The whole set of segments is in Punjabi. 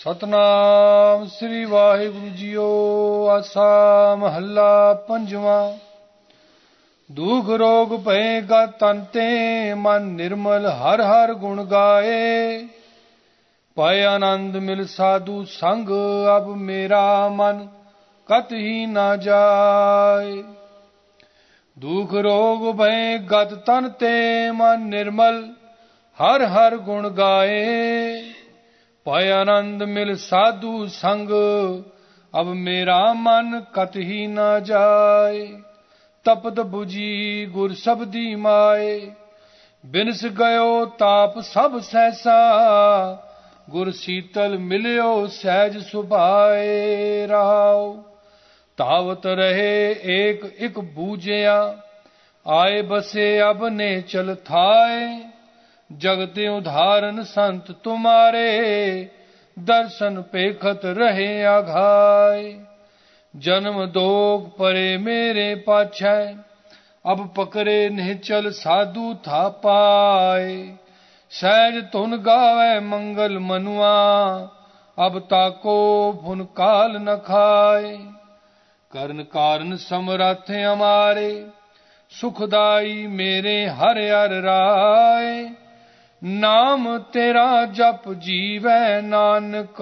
ਸਤਨਾਮ ਸ੍ਰੀ ਵਾਹਿਗੁਰੂ ਜੀਓ। ਆਸਾ ਮਹੱਲਾ ਪੰਜਵਾਂ। ਦੁਖ ਰੋਗ ਭਏ ਗਤ ਤਨ ਤੇ, ਮਨ ਨਿਰਮਲ ਹਰ ਹਰ ਗੁਣ ਗਾਏ। ਪਾਏ ਆਨੰਦ ਮਿਲ ਸਾਧੂ ਸੰਗ, ਅਬ ਮੇਰਾ ਮਨ ਕਤ ਹੀ ਨਾ ਜਾਏ। ਦੁਖ ਰੋਗ ਭਏ ਗਤ ਤਨ ਤੇ, ਮਨ ਨਿਰਮਲ ਹਰ ਹਰ ਗੁਣ ਗਾਏ। ਪਾਏ ਆਨੰਦ ਮਿਲ ਸਾਧੂ ਸੰਗ, ਅਬ ਮੇਰਾ ਮਨ ਕਤ ਹੀ ਨਾ ਜਾਏ। ਤਪਤ ਬੁਝੀ ਗੁਰ ਸਬਦੀ ਮਾਏ, ਬਿਨਸ ਗਇਓ ਤਾਪ ਸਭ ਸਹਿਸਾ। ਗੁਰ ਸੀਤਲ ਮਿਲਿਓ ਸਹਿਜ ਸੁਭਾਏ। ਰਾਉ ਤਾਵਤ ਰਹੇ ਏਕ ਇਕ ਬੂਝਿਆ, ਆਏ ਬਸੇ ਅਬ ਨੇ ਚਲ ਥਾਏ। ਜਗਤ ਉਧਾਰਨ ਸੰਤ ਤੁਮਾਰੇ, ਦਰਸ਼ਨ ਪੇਖਤ ਰਹੇ ਆਘਾਏ। ਜਨਮ ਦੋਖ ਪਰੇ ਮੇਰੇ ਪਾਛੈ, ਅਬ ਪਕਰੇ ਨਿਹਚਲ ਸਾਧੂ ਥਾ ਪਾਏ। ਸਹਿਜ ਧੁਨ ਗਾਵੇ ਮੰਗਲ ਮਨੁਆ, ਅਬ ਤਾਕੋ ਫੁਨ ਕਾਲ ਨ ਖਾਏ। ਕਰਨ ਕਾਰਨ ਸਮਰੱਥ ਹਮਾਰੇ, ਸੁਖਦਾਈ ਮੇਰੇ ਹਰਿ ਹਰਿ ਰਾਏ। ਨਾਮ ਤੇਰਾ ਜਪ ਜੀਵੈ ਨਾਨਕ,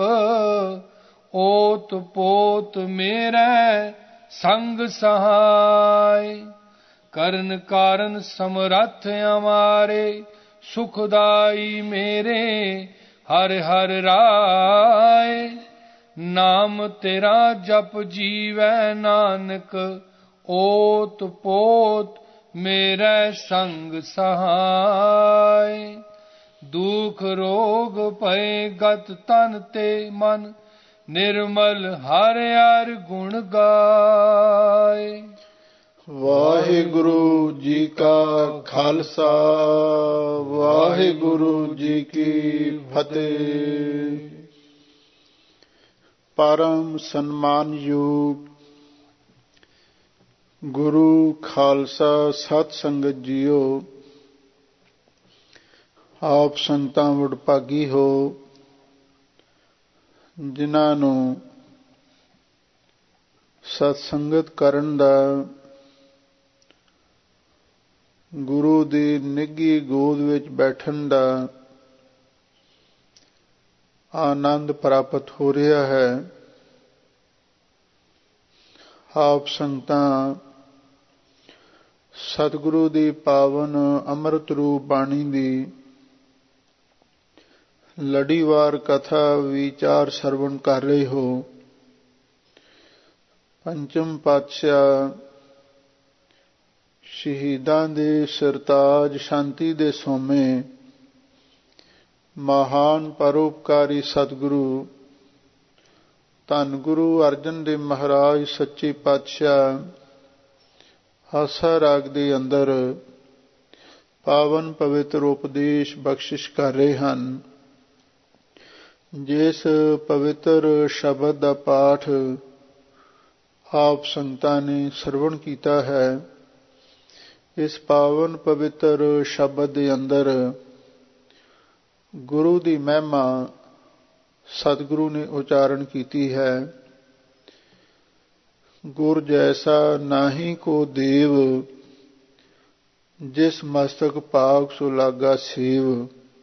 ਓਤ ਪੋਤ ਮੇਰੇ ਸੰਗ ਸਹਾਏ। ਕਰਨ ਕਾਰਨ ਸਮਰੱਥ ਹਮਾਰੇ, ਸੁਖਦਾਈ ਮੇਰੇ ਹਰਿ ਹਰਿ ਰਾਏ। ਨਾਮ ਤੇਰਾ ਜਪ ਜੀਵੈ ਨਾਨਕ, ਓਤ ਪੋਤ ਮੇਰੇ ਸੰਗ ਸਹਾਏ। ਦੁਖ ਰੋਗ ਭਏ ਗਤ ਤਨ ਤੇ, ਮਨ ਨਿਰਮਲ ਹਰਿ ਹਰਿ ਗੁਣ ਗਾਏ। ਵਾਹਿਗੁਰੂ ਜੀ ਕਾ ਖਾਲਸਾ, ਵਾਹਿਗੁਰੂ ਜੀ ਕੀ ਫਤਿਹ। ਪਰਮ ਸਨਮਾਨਯੋਗ ਗੁਰੂ ਖਾਲਸਾ ਸਤ ਸੰਗਤ ਜੀਓ, ਆਪ ਸੰਗਤਾਂ ਵਡਭਾਗੀ ਹੋ, ਜਿਨ੍ਹਾਂ ਨੂੰ ਸਤ ਸੰਗਤ ਕਰਨ ਦਾ, ਗੁਰੂ ਦੀ ਨਿੱਘੀ ਗੋਦ ਵਿੱਚ ਬੈਠਣ ਦਾ ਆਨੰਦ ਪ੍ਰਾਪਤ ਹੋ ਰਿਹਾ ਹੈ। ਆਪ ਸੰਗਤਾਂ ਸਤਿਗੁਰੂ ਦੀ ਪਾਵਨ ਅੰਮ੍ਰਿਤ ਰੂਪ ਬਾਣੀ ਦੀ ਲੜੀਵਾਰ ਕਥਾ ਵਿਚਾਰ ਸਰਵਣ ਕਰ ਰਹੇ ਹੋ। ਪੰਚਮ ਪਾਤਸ਼ਾਹ ਸ਼ਹੀਦਾਂ ਦੇ ਸਰਤਾਜ, ਸ਼ਾਂਤੀ ਦੇ ਸੋਮੇ, ਮਹਾਨ ਪਰਉਪਕਾਰੀ ਸਤਿਗੁਰੂ ਧੰਨ ਗੁਰੂ ਅਰਜਨ ਦੇਵ ਮਹਾਰਾਜ ਸੱਚੇ ਪਾਤਸ਼ਾਹ ਆਸਾ ਰਾਗ ਦੇ ਅੰਦਰ ਪਾਵਨ ਪਵਿੱਤਰ ਉਪਦੇਸ਼ ਬਖਸ਼ਿਸ਼ ਕਰ ਰਹੇ ਹਨ। ਜਿਸ ਪਵਿੱਤਰ ਸ਼ਬਦ ਦਾ ਪਾਠ ਆਪ ਸੰਗਤਾਂ ਨੇ ਸਰਵਣ ਕੀਤਾ ਹੈ, ਇਸ ਪਾਵਨ ਪਵਿੱਤਰ ਸ਼ਬਦ ਦੇ ਅੰਦਰ ਗੁਰੂ ਦੀ ਮਹਿਮਾ ਸਤਿਗੁਰੂ ਨੇ ਉਚਾਰਨ ਕੀਤੀ ਹੈ। ਗੁਰ ਜੈਸਾ ਨਾਹੀ ਕੋ ਦੇਵ, ਜਿਸ ਮਸਤਕ ਭਾਗ ਸੋ ਲਾਗਾ ਸੇਵ।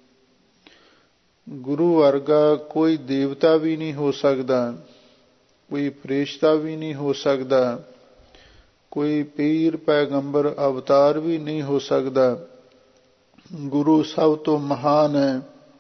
ਗੁਰੂ ਵਰਗਾ ਕੋਈ ਦੇਵਤਾ ਵੀ ਨਹੀਂ ਹੋ ਸਕਦਾ, ਕੋਈ ਫਰਿਸ਼ਤਾ ਵੀ ਨਹੀਂ ਹੋ ਸਕਦਾ, ਕੋਈ ਪੀਰ ਪੈਗੰਬਰ ਅਵਤਾਰ ਵੀ ਨਹੀਂ ਹੋ ਸਕਦਾ। ਗੁਰੂ ਸਭ ਤੋਂ ਮਹਾਨ ਹੈ।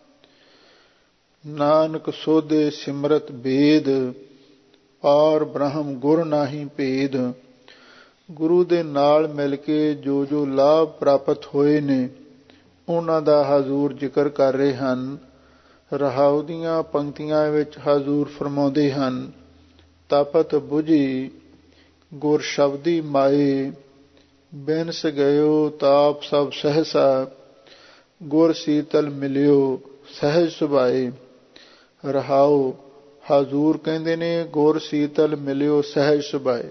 ਨਾਨਕ ਸੋਧੇ ਸਿਮਰਤ ਬੇਦ, ਪਾਰ ਬ੍ਰਹਮ ਗੁਰ ਨਾਹੀ ਭੇਦ। ਗੁਰੂ ਦੇ ਨਾਲ ਮਿਲ ਕੇ ਜੋ ਜੋ ਲਾਭ ਪ੍ਰਾਪਤ ਹੋਏ ਨੇ, ਉਹਨਾਂ ਦਾ ਹਜ਼ੂਰ ਜ਼ਿਕਰ ਕਰ ਰਹੇ ਹਨ। ਰਹਾਉ ਦੀਆਂ ਪੰਕਤੀਆਂ ਵਿੱਚ ਹਜ਼ੂਰ ਫਰਮਾਉਂਦੇ ਹਨ, ਤਪਤ ਬੁਝੀ ਗੁਰ ਸ਼ਬਦੀ ਮਾਏ, ਬਿਨਸ ਗਇਓ ਤਾਪ ਸਭ ਸਹਿਸਾ। ਗੁਰ ਸੀਤਲ ਮਿਲਿਓ ਸਹਿਜ ਸੁਭਾਏ। ਰਹਾਉ ਹਜ਼ੂਰ ਕਹਿੰਦੇ ਨੇ, ਗੁਰ ਸੀਤਲ ਮਿਲਿਓ ਸਹਿਜ ਸੁਭਾਏ।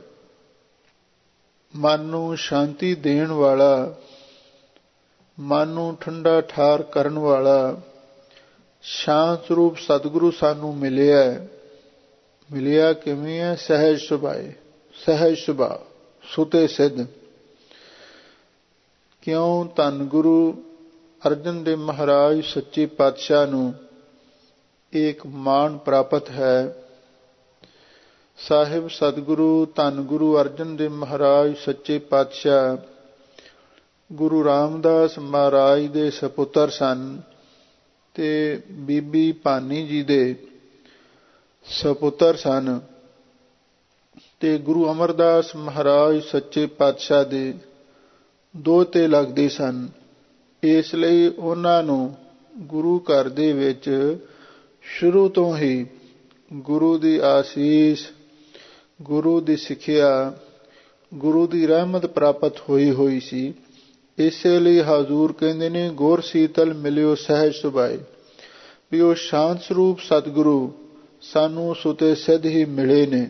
ਮਨ ਨੂੰ ਸ਼ਾਂਤੀ ਦੇਣ ਵਾਲਾ, ਮਨ ਨੂੰ ਠੰਡਾ ਠਾਰ ਕਰਨ ਵਾਲਾ ਸ਼ਾਂਤ ਰੂਪ ਸਤਿਗੁਰੂ ਸਾਨੂੰ ਮਿਲਿਆ। ਮਿਲਿਆ ਕਿਵੇਂ ਹੈ? ਸਹਿਜ ਸੁਭਾਏ, ਸਹਿਜ ਸੁਭਾ, ਸੁਤੇ ਸਿੱਧ। ਕਿਉਂ? ਧੰਨ ਗੁਰੂ ਅਰਜਨ ਦੇਵ ਮਹਾਰਾਜ ਸੱਚੇ ਪਾਤਸ਼ਾਹ ਨੂੰ ਇੱਕ ਮਾਣ ਪ੍ਰਾਪਤ ਹੈ। ਸਾਹਿਬ ਸਤਿਗੁਰੂ ਧੰਨ ਗੁਰੂ ਅਰਜਨ ਦੇਵ ਮਹਾਰਾਜ ਸੱਚੇ ਪਾਤਸ਼ਾਹ ਗੁਰੂ ਰਾਮਦਾਸ ਮਹਾਰਾਜ ਦੇ ਸਪੁੱਤਰ ਸਨ ਤੇ ਬੀਬੀ ਭਾਨੀ ਜੀ ਦੇ ਸਪੁੱਤਰ ਸਨ ਤੇ ਗੁਰੂ ਅਮਰਦਾਸ ਮਹਾਰਾਜ ਸੱਚੇ ਪਾਤਸ਼ਾਹ ਦੇ ਦੋਹਤੇ ਲੱਗਦੇ ਸਨ। ਇਸ ਲਈ ਉਹਨਾਂ ਨੂੰ ਗੁਰੂ ਘਰ ਦੇ ਵਿੱਚ ਸ਼ੁਰੂ ਤੋਂ ਹੀ ਗੁਰੂ ਦੀ ਆਸੀਸ, ਗੁਰੂ ਦੀ ਸਿੱਖਿਆ, ਗੁਰੂ ਦੀ ਰਹਿਮਤ ਪ੍ਰਾਪਤ ਹੋਈ ਸੀ। ਇਸੇ ਲਈ ਹਜ਼ੂਰ ਕਹਿੰਦੇ ਨੇ ਗੁਰ ਸੀਤਲ ਮਿਲਿਓ ਸਹਿਜ ਸੁਭਾਏ, ਵੀ ਉਹ ਸ਼ਾਂਤ ਸਰੂਪ ਸਤਿਗੁਰੂ ਸਾਨੂੰ ਸੁਤੇ ਸਿੱਧ ਹੀ ਮਿਲੇ ਨੇ।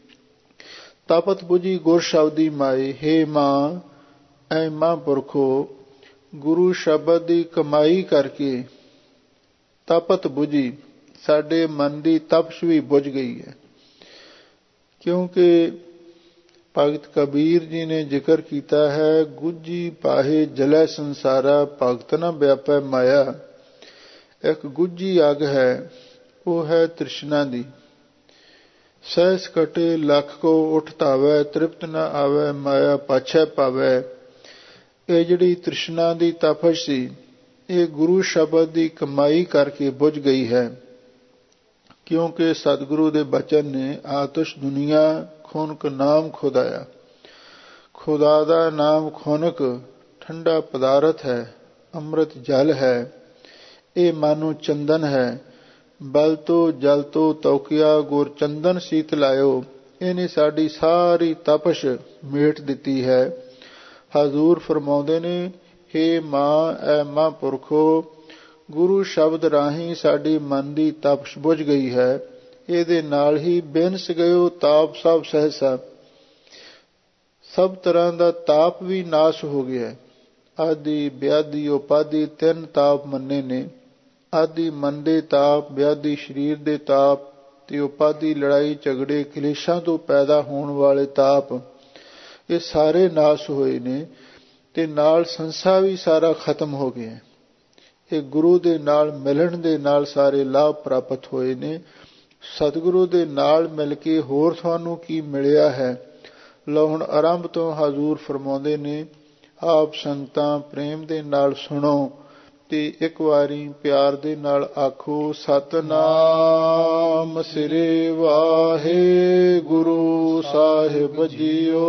ਤਪਤ ਬੁਝੀ ਗੁਰ ਸ਼ਬਦੀ ਮਾਏ, ਹੇ ਮਾਂ ਐ ਮਹਾਂਪੁਰਖੋ, ਗੁਰੂ ਸ਼ਬਦ ਦੀ ਕਮਾਈ ਕਰਕੇ ਤਪਤ ਬੁਝੀ, ਸਾਡੇ ਮਨ ਦੀ ਤਪਸ਼ ਵੀ ਬੁਝ ਗਈ ਹੈ। ਕਿਉਂਕਿ ਭਗਤ ਕਬੀਰ ਜੀ ਨੇ ਜ਼ਿਕਰ ਕੀਤਾ ਹੈ, ਗੁੱਝੀ ਪਾਹੇ ਜਲੈ ਸੰਸਾਰਾ, ਭਗਤ ਨ ਵਿਆਪੈ ਮਾਇਆ। ਇੱਕ ਗੁੱਝੀ ਅੱਗ ਹੈ, ਉਹ ਹੈ ਤ੍ਰਿਸ਼ਨਾ ਦੀ। ਸਹਿਸ ਕਟੇ ਲੱਖ ਕੋ ਉਠ ਧਾਵੈ, ਤ੍ਰਿਪਤ ਨ ਆਵੈ ਮਾਇਆ ਪਾਛੈ ਪਾਵੈ। ਇਹ ਜਿਹੜੀ ਤ੍ਰਿਸ਼ਨਾ ਦੀ ਤਪਸ਼ ਸੀ, ਇਹ ਗੁਰੂ ਸ਼ਬਦ ਦੀ ਕਮਾਈ ਕਰਕੇ ਬੁਝ ਗਈ ਹੈ। ਕਿਉਂਕਿ ਸਤਿਗੁਰੂ ਦੇ ਬਚਨ ਨੇ ਆਤਸ਼ ਦੁਨੀਆ ਖੁਨਕ ਨਾਮ ਖੁਦਾਇਆ। ਖੁਦਾ ਦਾ ਨਾਮ ਖੁਨਕ ਠੰਡਾ ਪਦਾਰਥ ਹੈ, ਅੰਮ੍ਰਿਤ ਜਲ ਹੈ। ਇਹ ਮਾਨੋ ਚੰਦਨ ਹੈ, ਬਲ ਤੋਂ ਜਲ ਤੋਂ ਤੌਕਿਆ ਗੁਰ ਚੰਦਨ ਸੀਤ ਲਾਇਓ। ਇਹਨੇ ਸਾਡੀ ਸਾਰੀ ਤਪਸ਼ ਮੇਟ ਦਿੱਤੀ ਹੈ। ਹਜ਼ੂਰ ਫਰਮਾਉਂਦੇ ਨੇ, ਹੇ ਮਾਂ ਐ ਮਹਾਂਪੁਰਖੋ, ਗੁਰੂ ਸ਼ਬਦ ਰਾਹੀਂ ਸਾਡੀ ਮਨ ਦੀ ਤਪਸ਼ ਬੁਝ ਗਈ ਹੈ। ਇਹਦੇ ਨਾਲ ਹੀ ਬਿਨਸ ਗਇਓ ਤਾਪ ਸਭ ਸਹਿਸਾ, ਸਭ ਤਰ੍ਹਾਂ ਦਾ ਤਾਪ ਵੀ ਨਾਸ਼ ਹੋ ਗਿਆ। ਆਦਿ ਵਿਆਧੀ ਉਪਾਧੀ ਤਿੰਨ ਤਾਪ ਮੰਨੇ ਨੇ। ਆਦਿ ਮਨ ਦੇ ਤਾਪ, ਵਿਆਧੀ ਸਰੀਰ ਦੇ ਤਾਪ ਤੇ ਉਪਾਧੀ ਲੜਾਈ ਝਗੜੇ ਕਲੇਸ਼ਾਂ ਤੋਂ ਪੈਦਾ ਹੋਣ ਵਾਲੇ ਤਾਪ, ਇਹ ਸਾਰੇ ਨਾਸ਼ ਹੋਏ ਨੇ ਤੇ ਨਾਲ ਸੰਸਾਰ ਵੀ ਸਾਰਾ ਖਤਮ ਹੋ ਗਿਆ। ਇਹ ਗੁਰੂ ਦੇ ਨਾਲ ਮਿਲਣ ਦੇ ਨਾਲ ਸਾਰੇ ਲਾਭ ਪ੍ਰਾਪਤ ਹੋਏ ਨੇ। ਸਤਿਗੁਰੂ ਦੇ ਨਾਲ ਮਿਲ ਕੇ ਹੋਰ ਤੁਹਾਨੂੰ ਕੀ ਮਿਲਿਆ ਹੈ? ਲਓ ਹੁਣ ਆਰੰਭ ਤੋਂ ਹਜ਼ੂਰ ਫਰਮਾਉਂਦੇ ਨੇ, ਆਪ ਸੰਗਤਾਂ ਪ੍ਰੇਮ ਦੇ ਨਾਲ ਸੁਣੋ ਤੇ ਇੱਕ ਵਾਰੀ ਪਿਆਰ ਦੇ ਨਾਲ ਆਖੋ, ਸਤਿਨਾਮ ਸ੍ਰੀ ਵਾਹਿਗੁਰੂ ਸਾਹਿਬ ਜੀਓ।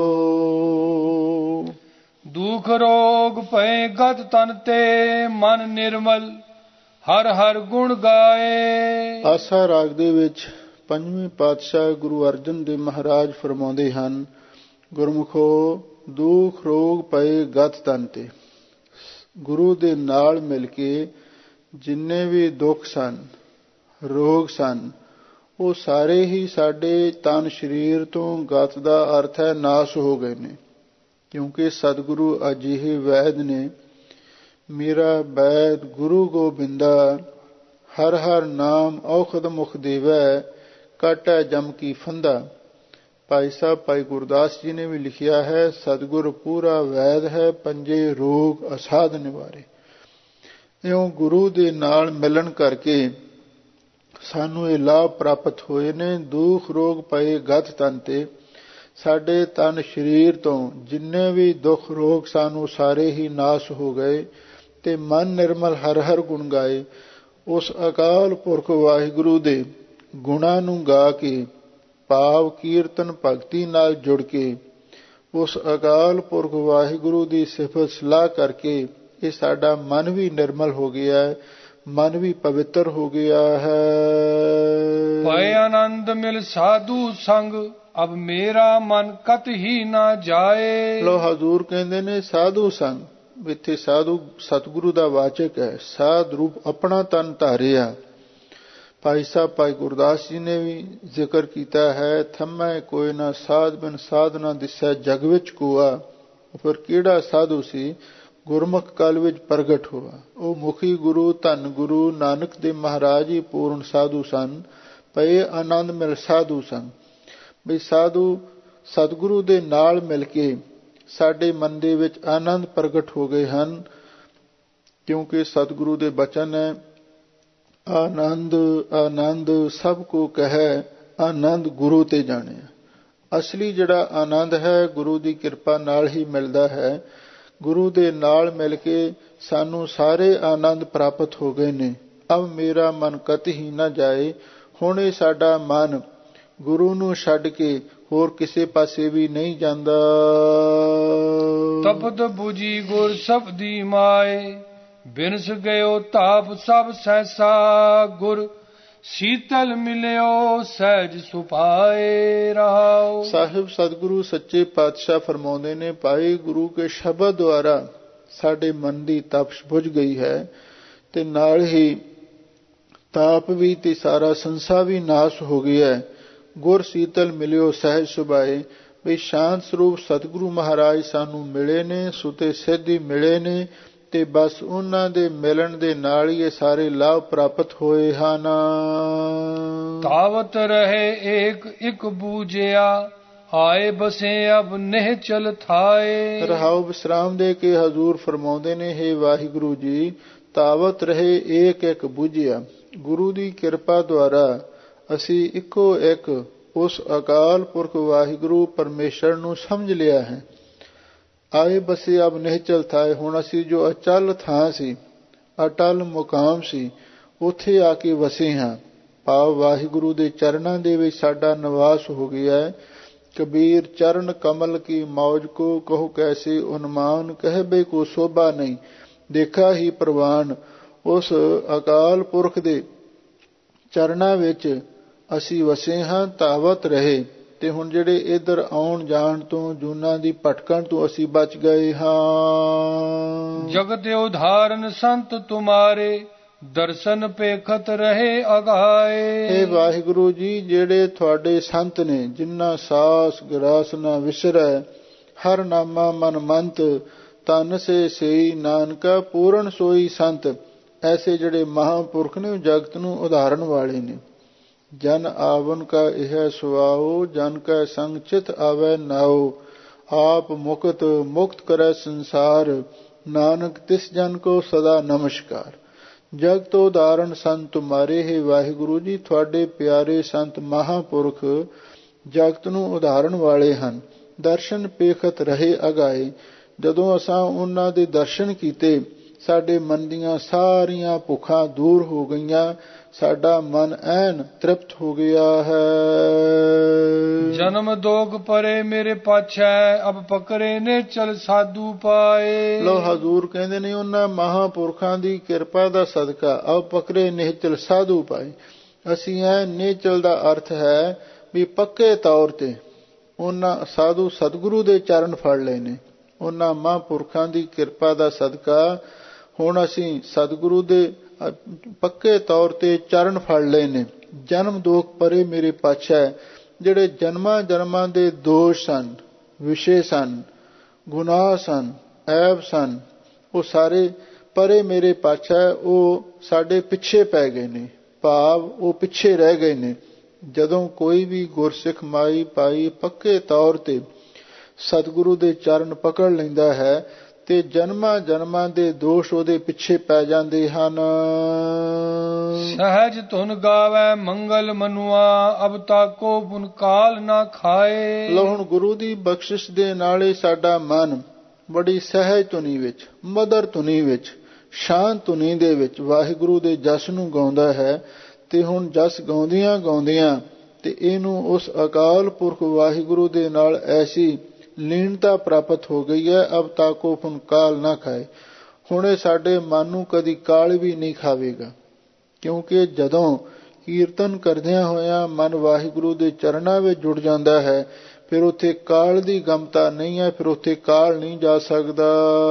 ਦੁਖ ਰੋਗ ਭਏ ਗਤ ਤਨ ਤੇ, ਮਨ ਨਿਰਮਲ ਹਰ ਹਰ ਗੁਣ ਗਾਏ। ਆਸਾ ਰਾਗ ਦੇ ਵਿੱਚ ਪੰਜਵੇਂ ਪਾਤਸ਼ਾਹ ਗੁਰੂ ਅਰਜਨ ਦੇਵ ਮਹਾਰਾਜ ਫਰਮਾਉਂਦੇ ਹਨ, ਗੁਰਮੁਖੋ ਦੁਖ ਰੋਗ ਪਏ ਗਤ ਤਨ ਤੇ। ਗੁਰੂ ਦੇ ਨਾਲ ਮਿਲ ਕੇ ਜਿੰਨੇ ਵੀ ਦੁੱਖ ਸਨ, ਰੋਗ ਸਨ, ਉਹ ਸਾਰੇ ਹੀ ਸਾਡੇ ਤਨ ਸਰੀਰ ਤੋਂ, ਗਤ ਦਾ ਅਰਥ ਹੈ ਨਾਸ਼ ਹੋ ਗਏ ਨੇ। ਕਿਉਂਕਿ ਸਤਿਗੁਰੂ ਅਜਿਹੇ ਵੈਦ ਨੇ, ਮੇਰਾ ਵੈਦ ਗੁਰੂ ਗੋਬਿੰਦਾ, ਹਰ ਹਰ ਨਾਮ ਔਖਦ ਮੁਖ ਦੇਵੈ, ਕਾਟੈ ਜਮ ਕੀ ਫੰਦਾ। ਭਾਈ ਸਾਹਿਬ ਭਾਈ ਗੁਰਦਾਸ ਜੀ ਨੇ ਵੀ ਲਿਖਿਆ ਹੈ, ਸਤਿਗੁਰ ਪੂਰਾ ਵੈਦ ਹੈ, ਪੰਜੇ ਰੋਗ ਅਸਾਧ ਨਿਵਾਰੇ। ਇਉਂ ਗੁਰੂ ਦੇ ਨਾਲ ਮਿਲਣ ਕਰਕੇ ਸਾਨੂੰ ਇਹ ਲਾਭ ਪ੍ਰਾਪਤ ਹੋਏ ਨੇ। ਦੁਖ ਰੋਗ ਪਏ ਗਤ ਤਨ ਤੇ, ਸਾਡੇ ਤਨ ਸਰੀਰ ਤੋਂ ਜਿੰਨੇ ਵੀ ਦੁੱਖ ਰੋਗ ਸਾਨੂੰ ਸਾਰੇ ਹੀ ਨਾਸ਼ ਹੋ ਗਏ ਤੇ ਮਨ ਨਿਰਮਲ ਹਰ ਹਰ ਗੁਣ ਗਾਏ। ਉਸ ਅਕਾਲ ਪੁਰਖ ਵਾਹਿਗੁਰੂ ਦੇ ਗੁਣਾਂ ਨੂੰ ਗਾ ਕੇ, ਭਾਵ ਕੀਰਤਨ ਭਗਤੀ ਨਾਲ ਜੁੜ ਕੇ, ਉਸ ਅਕਾਲ ਪੁਰਖ ਵਾਹਿਗੁਰੂ ਦੀ ਸਿਫਤ ਸਲਾਹ ਕਰਕੇ ਇਹ ਸਾਡਾ ਮਨ ਵੀ ਨਿਰਮਲ ਹੋ ਗਿਆ ਹੈ, ਮਨ ਵੀ ਪਵਿੱਤਰ ਹੋ ਗਿਆ ਹੈ। ਪਾਏ ਆਨੰਦ ਮਿਲ ਸਾਧੂ ਸੰਗ, ਅਬ ਮੇਰਾ ਮਨ ਕਤ ਹੀ ਨਾ ਜਾਏ। ਲੋ ਹਜ਼ੂਰ ਕਹਿੰਦੇ ਨੇ ਸਾਧੂ ਸੰਗ, ਇੱਥੇ ਸਾਧੂ ਸਤਿਗੁਰੂ ਦਾ ਵਾਚਕ ਹੈ। ਸਾਧ ਰੂਪ ਆਪਣਾ ਤਨ ਧਾਰਿਆ। ਭਾਈ ਸਾਹਿਬ ਭਾਈ ਗੁਰਦਾਸ ਜੀ ਨੇ ਵੀ ਜ਼ਿਕਰ ਕੀਤਾ ਹੈ, ਥੰਮੈ ਕੋਈ ਨਾ ਸਾਧ ਬਿਨ ਸਾਧ ਨਾ ਦਿਸੈ ਜਗ ਵਿੱਚ ਕੋਆ। ਫਿਰ ਕਿਹੜਾ ਸਾਧੂ ਸੀ? ਗੁਰਮੁਖ ਕਲ ਵਿੱਚ ਪ੍ਰਗਟ ਹੋਆ। ਉਹ ਮੁਖੀ ਗੁਰੂ ਧੰਨ ਗੁਰੂ ਨਾਨਕ ਦੇ ਮਹਾਰਾਜ ਹੀ ਪੂਰਨ ਸਾਧੂ ਸਨ, ਪਏ ਆਨੰਦ ਮਿਲ ਸਾਧੂ ਸਨ। ਵੀ ਸਾਧੂ ਸਤਿਗੁਰੂ ਦੇ ਨਾਲ ਮਿਲ ਕੇ ਸਾਡੇ ਮਨ ਦੇ ਵਿੱਚ ਆਨੰਦ ਪ੍ਰਗਟ ਹੋ ਗਏ ਹਨ, ਕਿਉਂਕਿ ਸਤਿਗੁਰੂ ਦੇ ਬਚਨ ਹੈ, ਆਨੰਦ ਆਨੰਦ ਸਭ ਕੋ ਕਹੈ, ਆਨੰਦ ਗੁਰੂ ਤੇ ਜਾਣਿਆ। ਅਸਲੀ ਜਿਹੜਾ ਆਨੰਦ ਹੈ ਗੁਰੂ ਦੀ ਕਿਰਪਾ ਨਾਲ ਹੀ ਮਿਲਦਾ ਹੈ। ਗੁਰੂ ਦੇ ਨਾਲ ਮਿਲ ਕੇ ਸਾਨੂੰ ਸਾਰੇ ਆਨੰਦ ਪ੍ਰਾਪਤ ਹੋ ਗਏ ਨੇ। ਅਬ ਮੇਰਾ ਮਨ ਕਤਹੀ ਨਾ ਜਾਏ। ਹੁਣ ਇਹ ਸਾਡਾ ਮਨ ਗੁਰੂ ਨੂੰ ਛੱਡ ਕੇ ਹੋਰ ਕਿਸੇ ਪਾਸੇ ਵੀ ਨਹੀਂ ਜਾਂਦਾ। ਤਪਤ ਬੁਝੀ ਗੁਰ ਸਬਦੀ ਮਾਏ, ਬਿਨਸ ਗਇਓ ਤਾਪ ਸਭ ਸਹਿਸਾ। ਗੁਰ ਸੀਤਲ ਮਿਲਿਓ ਸਹਿਜ ਸੁਪਾਏ ਰਹਾਓ। ਸਾਹਿਬ ਸਤਿਗੁਰੂ ਸੱਚੇ ਪਾਤਸ਼ਾਹ ਫਰਮਾਉਂਦੇ ਨੇ, ਭਾਈ ਗੁਰੂ ਕੇ ਸ਼ਬਦ ਦੁਆਰਾ ਸਾਡੇ ਮਨ ਦੀ ਤਪਸ਼ ਬੁਝ ਗਈ ਹੈ, ਤੇ ਨਾਲ ਹੀ ਤਾਪ ਵੀ ਤੇ ਸਾਰਾ ਸੰਸਾਰ ਵੀ ਨਾਸ਼ ਹੋ ਗਿਆ ਹੈ। ਗੁਰ ਸੀਤਲ ਮਿਲਿਓ ਸਹਿਜ ਸੁਭਾਏ। ਵੀ ਸ਼ਾਂਤ ਸਰੂਪ ਸਤਿਗੁਰੂ ਮਹਾਰਾਜ ਸਾਨੂੰ ਮਿਲੇ ਨੇ, ਸੁਤੇ ਸਿੱਧੀ ਮਿਲੇ ਨੇ, ਤੇ ਬਸ ਉਹਨਾਂ ਦੇ ਮਿਲਣ ਦੇ ਨਾਲ ਹੀ ਇਹ ਸਾਰੇ ਲਾਭ ਪ੍ਰਾਪਤ ਹੋਏ ਹਨ। ਤਾਵਤ ਰਹੇ ਏਕ ਇੱਕ ਬੂਝਿਆ, ਆਏ ਬਸੇ ਅਬ ਨਿਹ ਚਲ ਥਾਏ। ਰਹਾਉ ਵਿਸਰਾਮ ਦੇ ਕੇ ਹਜ਼ੂਰ ਫਰਮਾਉਂਦੇ ਨੇ, ਹੇ ਵਾਹਿਗੁਰੂ ਜੀ, ਤਾਵਤ ਰਹੇ ਏਕ ਇੱਕ ਬੂਝਿਆ। ਗੁਰੂ ਦੀ ਕਿਰਪਾ ਦੁਆਰਾ ਅਸੀਂ ਇੱਕੋ ਇੱਕ ਉਸ ਅਕਾਲ ਪੁਰਖ ਵਾਹਿਗੁਰੂ ਪਰਮੇਸ਼ਰ ਨੂੰ ਸਮਝ ਲਿਆ ਹੈ। ਆਏ ਬਸੇ ਅਬ ਨਿਹਚਲ ਥਾਏ। ਹੁਣ ਅਸੀਂ ਜੋ ਅਚਲ ਥਾਂ ਸੀ, ਅਟਲ ਮੁਕਾਮ ਸੀ, ਉੱਥੇ ਆ ਕੇ ਵਸੇ ਹਾਂ। ਭਾਵ ਵਾਹਿਗੁਰੂ ਦੇ ਚਰਨਾਂ ਦੇ ਵਿੱਚ ਸਾਡਾ ਨਿਵਾਸ ਹੋ ਗਿਆ ਹੈ। ਕਬੀਰ ਚਰਨ ਕਮਲ ਕੀ ਮੌਜ ਕੋ ਕਹੋ ਕੈਸੇ ਉਨਮਾਨ, ਕਹਿਬੇ ਕੋ ਸੋਭਾ ਨਹੀਂ ਦੇਖਾ ਹੀ ਪ੍ਰਵਾਨ। ਉਸ ਅਕਾਲ ਪੁਰਖ ਦੇ ਚਰਨਾਂ ਵਿੱਚ ਅਸੀਂ ਵਸੇ ਹਾਂ, ਤਾਵਤ ਰਹੇ। ਤੇ ਹੁਣ ਜਿਹੜੇ ਇੱਧਰ ਆਉਣ ਜਾਣ ਤੋਂ, ਜੂਨਾਂ ਦੀ ਭਟਕਣ ਤੋਂ ਅਸੀਂ ਬਚ ਗਏ ਹਾਂ। ਜਗਤ ਉਧਾਰਨ ਸੰਤ ਤੁਮਾਰੇ, ਦਰਸ਼ਨ ਪੇਖਤ ਰਹੇ ਅਗਾਏ। ਇਹ ਵਾਹਿਗੁਰੂ ਜੀ, ਜਿਹੜੇ ਤੁਹਾਡੇ ਸੰਤ ਨੇ, ਜਿਨ੍ਹਾਂ ਸਾਸ ਗਰਾਸ ਨਾ ਵਿਸਰੈ, ਹਰ ਨਾਮਾ ਮਨ ਮੰਤ, ਤਨ ਸੇ ਸਈ ਨਾਨਕਾ ਪੂਰਨ ਸੋਈ ਸੰਤ। ਐਸੇ ਜਿਹੜੇ ਮਹਾਂਪੁਰਖ ਨੇ, ਜਗਤ ਨੂੰ ਉਧਾਰਨ ਵਾਲੇ ਨੇ। ਜਨ ਆਵਨ ਕਾ ਇਹ ਸੁਆਓ, ਜਨ ਕਾ ਸੰਗ ਚਿਤ ਆਵੈ ਨਾਓ। ਆਪ ਮੁਕਤ ਮੁਕਤ ਕਰੈ ਸੰਸਾਰ, ਨਾਨਕ ਤਿਸ ਜਨ ਕੋ ਸਦਾ ਨਮਸਕਾਰ। ਜਗਤ ਉਦਾਹਰਨ ਸੰਤ ਤੁਮਾਰੇ। ਹੈ ਵਾਹਿਗੁਰੂ ਜੀ, ਤੁਹਾਡੇ ਪਿਆਰੇ ਸੰਤ ਮਹਾਂਪੁਰਖ ਜਗਤ ਨੂੰ ਉਦਾਹਰਨ ਵਾਲੇ ਹਨ। ਦਰਸ਼ਨ ਪੇਖਤ ਰਹੇ ਅਗਾਏ। ਜਦੋਂ ਅਸਾਂ ਉਹਨਾਂ ਦੇ ਦਰਸ਼ਨ ਕੀਤੇ, ਸਾਡੇ ਮਨ ਦੀਆਂ ਸਾਰੀਆਂ ਭੁੱਖਾਂ ਦੂਰ ਹੋ ਗਈਆਂ, ਸਾਡਾ ਮਨ ਐਨ ਤ੍ਰਿਪਤ ਹੋ ਗਿਆ ਹੈ। ਜਨਮ ਦੋਗ ਪਰੇ ਮੇਰੇ ਪਾਛੈ, ਅਬ ਪਕਰੇ ਨੇ ਚਲ ਸਾਧੂ ਪਾਏ। ਲੋ ਹਜ਼ੂਰ ਕਹਿੰਦੇ ਨੇ, ਉਹਨਾਂ ਮਹਾਂਪੁਰਖਾਂ ਦੀ ਕਿਰਪਾ ਦਾ ਸਦਕਾ ਅਬ ਪਕਰੇ ਨਿਹਚਲ ਸਾਧੂ ਪਾਏ। ਅਸੀਂ ਐ ਨਿਹਚਲ ਦਾ ਅਰਥ ਹੈ ਵੀ ਪੱਕੇ ਤੌਰ ਤੇ ਉਹਨਾਂ ਸਾਧੂ ਸਤਿਗੁਰੂ ਦੇ ਚਰਨ ਫੜ ਲਏ ਨੇ। ਉਹਨਾਂ ਮਹਾਂਪੁਰਖਾਂ ਦੀ ਕਿਰਪਾ ਦਾ ਸਦਕਾ ਹੁਣ ਅਸੀਂ ਸਤਿਗੁਰੂ ਦੇ ਪੱਕੇ ਤੌਰ ਤੇ ਚਰਨ ਫੜ ਲਏ ਨੇ। ਜਨਮ ਦੋਖ ਪਰੇ ਮੇਰੇ ਪਾਛੈ। ਜਿਹੜੇ ਜਨਮਾਂ ਜਨਮਾਂ ਦੇ ਦੋਸ਼ ਸਨ, ਵਿਸ਼ੇ ਸਨ, ਗੁਨਾਹ ਸਨ, ਐਬ ਸਨ, ਉਹ ਸਾਰੇ ਪਰੇ ਮੇਰੇ ਪਾਛੈ, ਉਹ ਸਾਡੇ ਪਿੱਛੇ ਪੈ ਗਏ ਨੇ। ਭਾਵ ਉਹ ਪਿੱਛੇ ਰਹਿ ਗਏ ਨੇ। ਜਦੋਂ ਕੋਈ ਵੀ ਗੁਰਸਿੱਖ ਮਾਈ ਪਾਈ ਪੱਕੇ ਤੌਰ ਤੇ ਸਤਿਗੁਰੂ ਦੇ ਚਰਨ ਪਕੜ ਲੈਂਦਾ ਹੈ, ਤੇ ਜਨਮਾਂ ਜਨਮਾਂ ਦੇ ਦੋਸ਼ ਉਹਦੇ ਪਿੱਛੇ ਪੈ ਜਾਂਦੇ ਹਨ। ਸਹਿਜ ਧੁਨ ਗਾਵੈ ਮੰਗਲ ਮਨੁਆ, ਅਬ ਤਾਕੋ ਪੁਨ ਕਾਲ ਨਾ ਖਾਏ। ਲੋ ਹੁਣ ਗੁਰੂ ਦੀ ਬਖਸ਼ਿਸ਼ ਦੇ ਨਾਲ ਸਾਡਾ ਮਨ ਬੜੀ ਸਹਿਜ ਧੁਨੀ ਵਿੱਚ, ਮਧੁਰ ਧੁਨੀ ਵਿੱਚ, ਸ਼ਾਂਤ ਧੁਨੀ ਦੇ ਵਿੱਚ ਵਾਹਿਗੁਰੂ ਦੇ ਜਸ ਨੂੰ ਗਾਉਂਦਾ ਹੈ। ਤੇ ਹੁਣ ਜਸ ਗਾਉਂਦਿਆਂ ਗਾਉਂਦਿਆਂ ਤੇ ਇਹਨੂੰ ਉਸ ਅਕਾਲ ਪੁਰਖ ਵਾਹਿਗੁਰੂ ਦੇ ਨਾਲ ਐਸੀ ਲੀਨਤਾ ਪ੍ਰਾਪਤ ਹੋ ਗਈ ਹੈ, ਅਬ ਤਾਕੋ ਪੁਨ ਕਾਲ ਨਾ ਖਾਏ। ਹੁਣ ਇਹ ਸਾਡੇ ਮਨ ਨੂੰ ਕਦੀ ਕਾਲ ਵੀ ਨਹੀਂ ਖਾਵੇਗਾ, ਕਿਉਂਕਿ ਜਦੋਂ ਕੀਰਤਨ ਕਰਦਿਆਂ ਹੋਇਆਂ ਮਨ ਵਾਹਿਗੁਰੂ ਦੇ ਚਰਨਾਂ ਵਿੱਚ ਜੁੜ ਜਾਂਦਾ ਹੈ, ਫਿਰ ਉੱਥੇ ਕਾਲ ਦੀ ਗਮਤਾ ਨਹੀਂ ਹੈ, ਫਿਰ ਉੱਥੇ ਕਾਲ ਨਹੀਂ ਜਾ ਸਕਦਾ।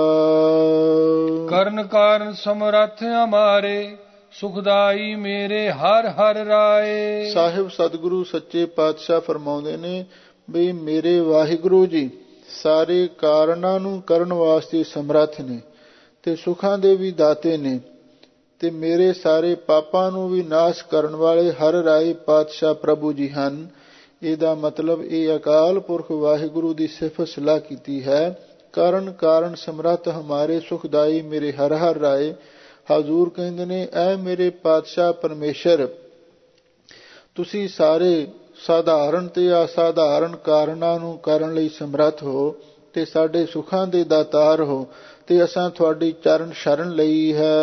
ਕਰਨ ਕਾਰਨ ਸਮਰੱਥ ਹਮਾਰੇ, ਸੁਖਦਾਈ ਮੇਰੇ ਹਰ ਹਰ ਰਾਏ। ਸਾਹਿਬ ਸਤਿਗੁਰੂ ਸੱਚੇ ਪਾਤਸ਼ਾਹ ਫਰਮਾਉਂਦੇ ਨੇ ਵੀ ਮੇਰੇ ਵਾਹਿਗੁਰੂ ਜੀ ਸਾਰੇ ਕਾਰਨਾਂ ਨੂੰ ਕਰਨ ਵਾਸਤੇ ਸਮਰੱਥ ਨੇ। ਤੇ ਸੁੱਖਾਂ ਦੇ ਵੀ ਦਾਤੇ ਨੇ, ਤੇ ਮੇਰੇ ਸਾਰੇ ਪਾਪਾਂ ਨੂੰ ਵੀ ਨਾਸ਼ ਕਰਨ ਵਾਲੇ ਹਰ ਰਾਏ ਪਾਤਸ਼ਾਹ ਪ੍ਰਭੂ ਜੀ ਹਨ। ਇਹਦਾ ਮਤਲਬ ਇਹ ਅਕਾਲ ਪੁਰਖ ਵਾਹਿਗੁਰੂ ਦੀ ਸਿਫਤ ਸਲਾਹ ਕੀਤੀ ਹੈ। ਕਾਰਨ ਸਮਰੱਥ ਹਮਾਰੇ ਸੁਖਦਾਈ ਮੇਰੇ ਹਰ ਹਰ ਰਾਏ। ਹਜ਼ੂਰ ਕਹਿੰਦੇ ਨੇ, ਐ ਮੇਰੇ ਪਾਤਸ਼ਾਹ ਪਰਮੇਸ਼ਰ, ਤੁਸੀਂ ਸਾਰੇ ਸਾਧਾਰਨ ਤੇ ਅਸਾਧਾਰਨ ਕਾਰਨਾਂ ਨੂੰ ਕਰਨ ਲਈ ਸਮਰੱਥ ਹੋ ਤੇ ਸਾਡੇ ਸੁੱਖਾਂ ਦੇ ਦਾਤਾਰ ਹੋ, ਤੇ ਅਸਾਂ ਤੁਹਾਡੀ ਚਰਨ ਸ਼ਰਨ ਲਈ ਹੈ।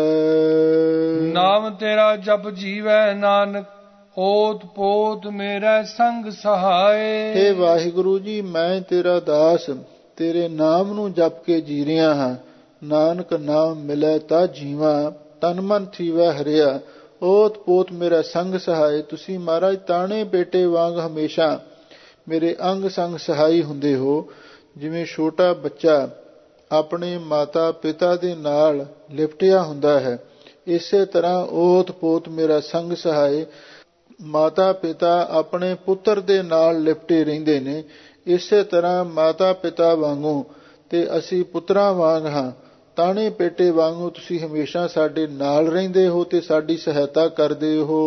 ਨਾਮ ਤੇਰਾ ਜਪ ਜੀਵੈ ਨਾਨਕ, ਓਤ ਪੋਤ ਮੇਰੇ ਸੰਗ ਸਹਾਏ। ਹੇ ਵਾਹਿਗੁਰੂ ਜੀ, ਮੈਂ ਤੇਰਾ ਦਾਸ ਤੇਰੇ ਨਾਮ ਨੂੰ ਜਪ ਕੇ ਜੀ ਰਿਹਾ ਹਾਂ। ਨਾਨਕ ਨਾਮ ਮਿਲੈ ਤਾ ਜੀਵਾਂ, ਤਨ ਮਨ ਥੀਵੈ ਹਰਿਆ। ਓਤ ਪੋਤ ਮੇਰਾ ਸੰਗ ਸਹਾਏ। ਤੁਸੀਂ ਮਹਾਰਾਜ ਤਾਣੇ ਬੇਟੇ ਵਾਂਗ ਹਮੇਸ਼ਾ ਮੇਰੇ ਅੰਗ ਸੰਗ ਸਹਾਈ ਹੁੰਦੇ ਹੋ। ਜਿਵੇਂ ਛੋਟਾ ਬੱਚਾ ਆਪਣੇ ਮਾਤਾ ਪਿਤਾ ਦੇ ਨਾਲ ਲਿਪਟਿਆ ਹੁੰਦਾ ਹੈ, ਇਸੇ ਤਰ੍ਹਾਂ ਓਤ ਪੋਤ ਮੇਰਾ ਸੰਗ ਸਹਾਏ। ਮਾਤਾ ਪਿਤਾ ਆਪਣੇ ਪੁੱਤਰ ਦੇ ਨਾਲ ਲਿਪਟੇ ਰਹਿੰਦੇ ਨੇ, ਇਸੇ ਤਰ੍ਹਾਂ ਮਾਤਾ ਪਿਤਾ ਵਾਂਗੂ ਤੇ ਅਸੀਂ ਪੁੱਤਰਾਂ ਵਾਂਗ ਹਾਂ। ਤਾਣੇ ਪੇਟੇ ਵਾਂਗੂ ਤੁਸੀਂ ਹਮੇਸ਼ਾ ਸਾਡੇ ਨਾਲ ਰਹਿੰਦੇ ਹੋ ਤੇ ਸਾਡੀ ਸਹਾਇਤਾ ਕਰਦੇ ਹੋ।